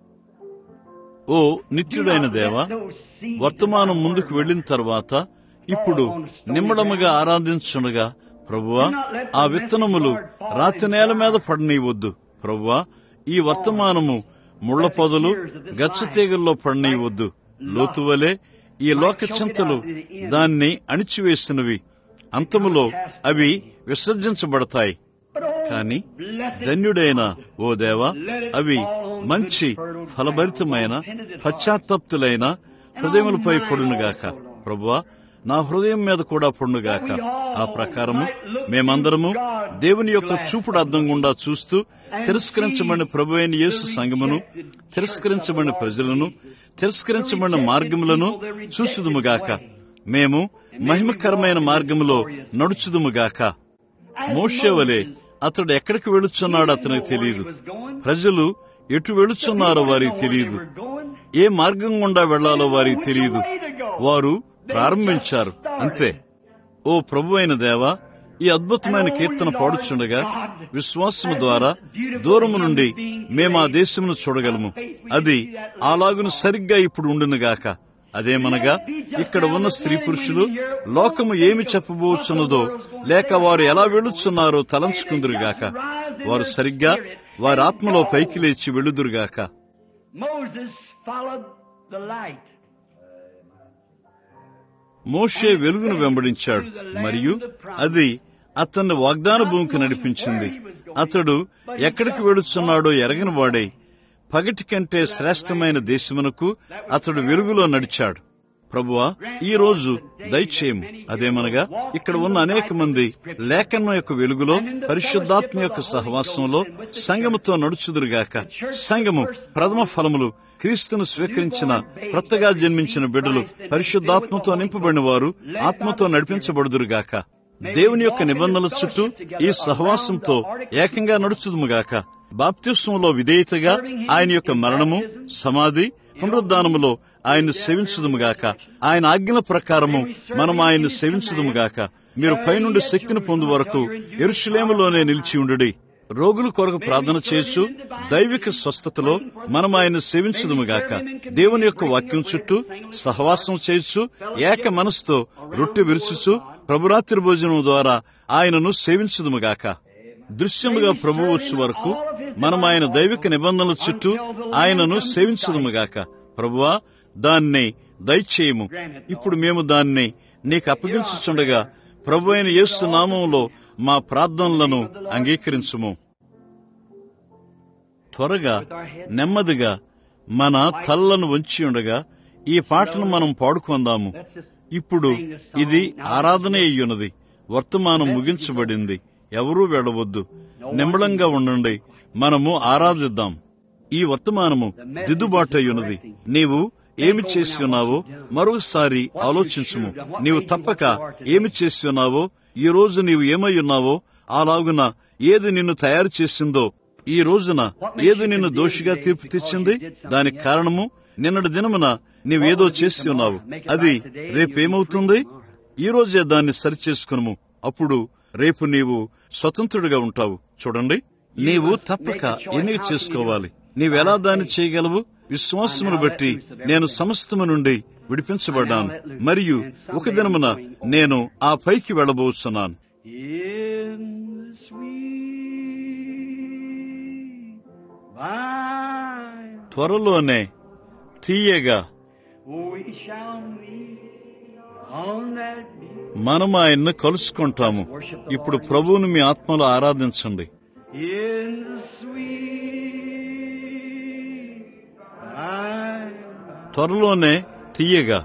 ఓ నిత్యుడైన దేవా, వర్తమానం ముందుకు వెళ్లిన తర్వాత ఇప్పుడు నిమ్మడముగా ఆరాధించుండగా ప్రభువా, ఆ విత్తనములు రాతి నేల మీద పడనీయవద్దు. ప్రభువా, ఈ వర్తమానము ముళ్ల పొదలు గచ్చ తీగల్లో పడనీయవద్దు. లోతువలే ఈ లోక చింతలు దాన్ని అణిచివేసినవి. అంతములో అవి విసర్జించబడతాయి. కాని ధన్యుడైన ఓ దేవా, అవి మంచి ఫలభరితమైన పశ్చాత్తప్తులైన హృదయములపై పడునుగాక. ప్రభువా, నా హృదయం మీద కూడా పడునుగాక. ఆ ప్రకారము మేమందరము దేవుని యొక్క చూపుడు అద్దం గుండా చూస్తూ తిరస్కరించబడిన ప్రభు అయిన యేసు సంఘమును, తిరస్కరించబడిన ప్రజలను, తిరస్కరించబడిన మార్గములను చూసుదుముగాక. మేము మహిమకరమైన మార్గములో నడుచుదుముగాక. మోషే వలె అతడు ఎక్కడికి వెళుచున్నాడో అతనికి తెలియదు. ప్రజలు ఎటు వెళుచున్నారో వారికి తెలియదు. ఏ మార్గం గుండా వెళ్లాలో వారికి తెలియదు. వారు ప్రారంభించారు, అంతే. ఓ ప్రభు అయిన దేవా, ఈ అద్భుతమైన కీర్తన పాడుచుండగా విశ్వాసము ద్వారా దూరము నుండి మేము ఆ దేశమును చూడగలము. అది అలాగును సరిగ్గా ఇప్పుడు ఉండునుగాక. అదేమనగా, ఇక్కడ ఉన్న స్త్రీ పురుషులు లోకము ఏమి చెప్పబోచున్నదో లేక వారు ఎలా వెళుచున్నారో తలంచుకుందురుగాక. వారు సరిగ్గా వారి ఆత్మలో పైకి లేచి వెళుదురుగాక. మోషే వెలుగును వెంబడించాడు, మరియు అది అతన్ని వాగ్దాన భూమికి నడిపించింది. అతడు ఎక్కడికి వెళుచున్నాడో ఎరగని వాడై పగటి కంటే శ్రేష్టమైన దేశమునకు అతడు వెలుగులో నడిచాడు. ప్రభువా, ఈ రోజు దయచేయము. అదేమనగా, ఇక్కడ ఉన్న అనేక మంది లేఖనం యొక్క వెలుగులో, పరిశుద్ధాత్మ యొక్క సహవాసంలో సంఘముతో నడుచుదురుగాక. సంఘము ప్రథమ ఫలములు క్రీస్తును స్వీకరించిన కొత్తగా జన్మించిన బిడ్డలు పరిశుద్ధాత్మతో నింపబడిన వారు ఆత్మతో నడిపించబడుదురుగాక. దేవుని యొక్క నిబంధనల చుట్టూ ఈ సహవాసంతో ఏకంగా నడుచుదుముగాక. బాప్తిస్మంలో విధేయతగా ఆయన యొక్క మరణము, సమాధి, పునరుద్ధానములో ఆయన్ను సేవించుదుముగాక. ఆయన ఆజ్ఞల ప్రకారము మనం ఆయన్ను సేవించుదుముగాక. మీరు పైనుండి శక్తిని పొందు వరకు యెరూషలేములోనే నిలిచి ఉండుడి. రోగుల కొరకు ప్రార్థన చేయొచ్చు. దైవిక స్వస్థతలో మనం ఆయన్ను సేవించుదుముగాక. దేవుని యొక్క వాక్యం చుట్టూ సహవాసం చేయొచ్చు. ఏక మనసుతో రొట్టె విరుచుచు ప్రభురాత్రి భోజనం ద్వారా ఆయనను సేవించుదుముగాక. దృశ్యముగా ప్రభు వచ్చు వరకు మనం ఆయన దైవిక నిబంధనల చుట్టూ ఆయనను సేవించుదుముగాక. ప్రభువా, దాన్ని దయచేయము. ఇప్పుడు మేము దాన్ని నీకు అప్పగించుచుండగా ప్రభు అయిన యేసు నామములో మా ప్రార్థనలను అంగీకరించుము. త్వరగా నెమ్మదిగా మన తల్లను వంచి ఉండగా ఈ పాటను మనం పాడుకుందాము. ఇప్పుడు ఇది ఆరాధన అయ్యున్నది. వర్తమానం ముగించబడింది. ఎవరూ వెళ్ళవద్దు. నిమ్మళంగా ఉండండి. మనము ఆరాధిద్దాం. ఈ వర్తమానము దిద్దుబాటు అయ్యున్నది. నీవు ఏమి చేసి ఉన్నావో మరొకసారి ఆలోచించుము. నీవు తప్పక ఏమి చేసి ఉన్నావో, ఈ రోజు నీవు ఏమై ఉన్నావో, అలాగున ఏది నిన్ను తయారు చేసిందో, ఈ రోజున ఏది నిన్ను దోషిగా తీర్పు తెచ్చింది, దానికి కారణము నిన్నటి దినమున నీవేదో చేసి ఉన్నావు. అది రేపేమవుతుంది? ఈ రోజే దాన్ని సరిచేసుకును. అప్పుడు రేపు నీవు స్వతంత్రుడిగా ఉంటావు. చూడండి, నీవు తప్పక ఎన్నిక చేసుకోవాలి. నీవెలా దాన్ని చేయగలవు? విశ్వాసమును బట్టి నేను సమస్తము నుండి విడిపించబడ్డాను, మరియు ఒక దినమున నేను ఆ పైకి వెళ్ళబోతున్నాను. త్వరలోనే తీయగా మనం ఆయన్ను కలుసుకుంటాము. ఇప్పుడు ప్రభువును మీ ఆత్మలో ఆరాధించండి. త్వరలోనే తీయగా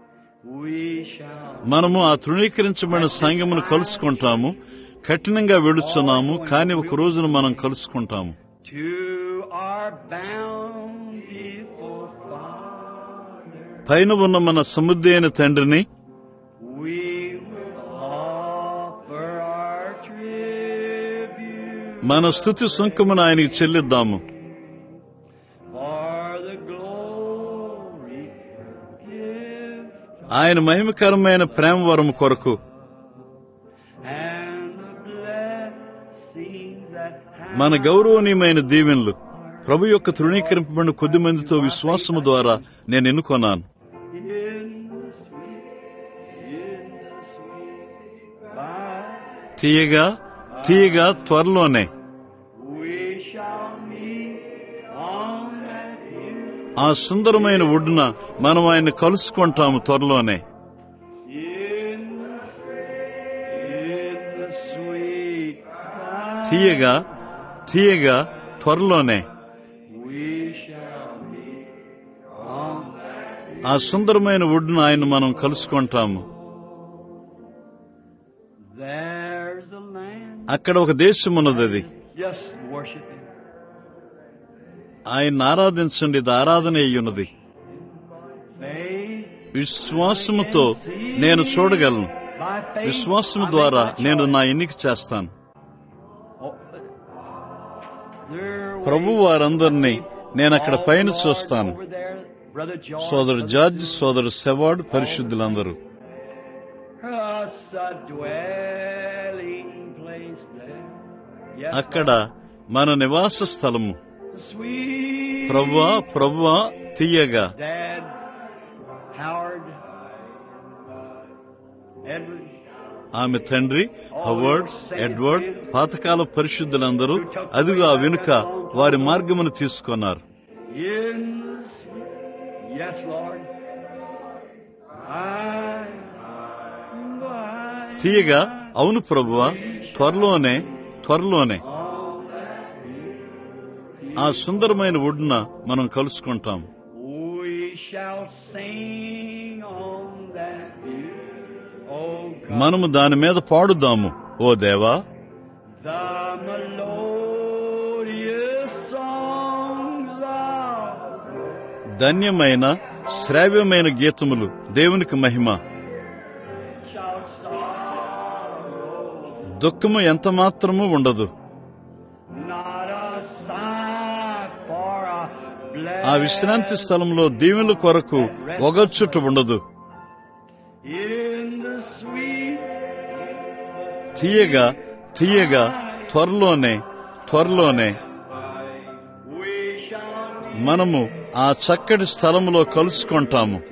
మనము ఆ తృణీకరించబడిన సంఘమును కలుసుకుంటాము. కఠినంగా వెళుచున్నాము, కానీ ఒక రోజున మనం కలుసుకుంటాము. పైన ఉన్న మన సమృద్ధి అయిన తండ్రిని మన స్తుతి సుంకమును ఆయనకి చెల్లిద్దాము. For the glory give ఆయన మహిమకరమైన ప్రేమ వరము కొరకు and the blessings that మన గౌరవనీయమైన దీవెనలు ప్రభు యొక్క తృణీకరింపబడిన కొద్ది మందితో విశ్వాసము ద్వారా నేను ఎన్నుకొన్నాను. in the sweet, in the sweet by తీయగా తీయగా త్వరలోనే we shall meet on that hill ఆ సుందరమైన ఒడ్డున మనం ఆయన కలుసుకుంటాము త్వరలోనే. in the in the sweet by తీయగా తీయగా త్వరలోనే we shall meet on that ఆ సుందరమైన ఒడ్డున ఆయన మనం కలుసుకుంటాము. there's the land. అక్కడ ఒక దేశం ఉన్నది. అది Just worship him. ఆయన ఆరాధించండి. ఇది ఆరాధన అయ్యున్నది. Faith విశ్వాసముతో నేను చూడగలను. by faith. విశ్వాసము ద్వారా నేను నా ఎన్నిక చేస్తాను. Oh, there ప్రభు వారందరినీ నేను అక్కడ పైన చూస్తాను. over there, Brother George, సోదరు జార్జ్, సోదరు సెవార్డ్, పరిశుద్ధులందరూ us a dwelling place there. Yes, అక్కడ మన నివాస స్థలము. sweet ప్రభువా ప్రభువా తీయగా Dad, Howard, Edward, ఆమె తండ్రి హవర్డ్, ఎడ్వర్డ్, పాతకాల పరిశుద్ధులందరూ అదిగా వెనుక వారి మార్గమును తీసుకున్నారు. in the sweet, yes, Lord, I, I, తీయగా అవును ప్రభువా త్వరలోనే త్వరలోనే ఆ సుందరమైన ఒడ్డున మనం కలుసుకుంటాం. we shall sing on that view, oh God, మనము దాని మీద పాడుదాము. ఓ దేవా, the melodious songs of ధన్యమైన శ్రావ్యమైన గీతములు దేవునికి మహిమ. shall sorrow, దుఃఖము ఎంత మాత్రము ఉండదు. not a sigh for a ఆ విశ్రాంతి స్థలంలో దీవెనల కొరకు ఒగచ్చుట ఉండదు. in the sweet తీయగా తీయగా త్వరలోనే త్వరలోనే we shall meet మనము ఆ చక్కటి స్థలములో కలుసుకుంటాము.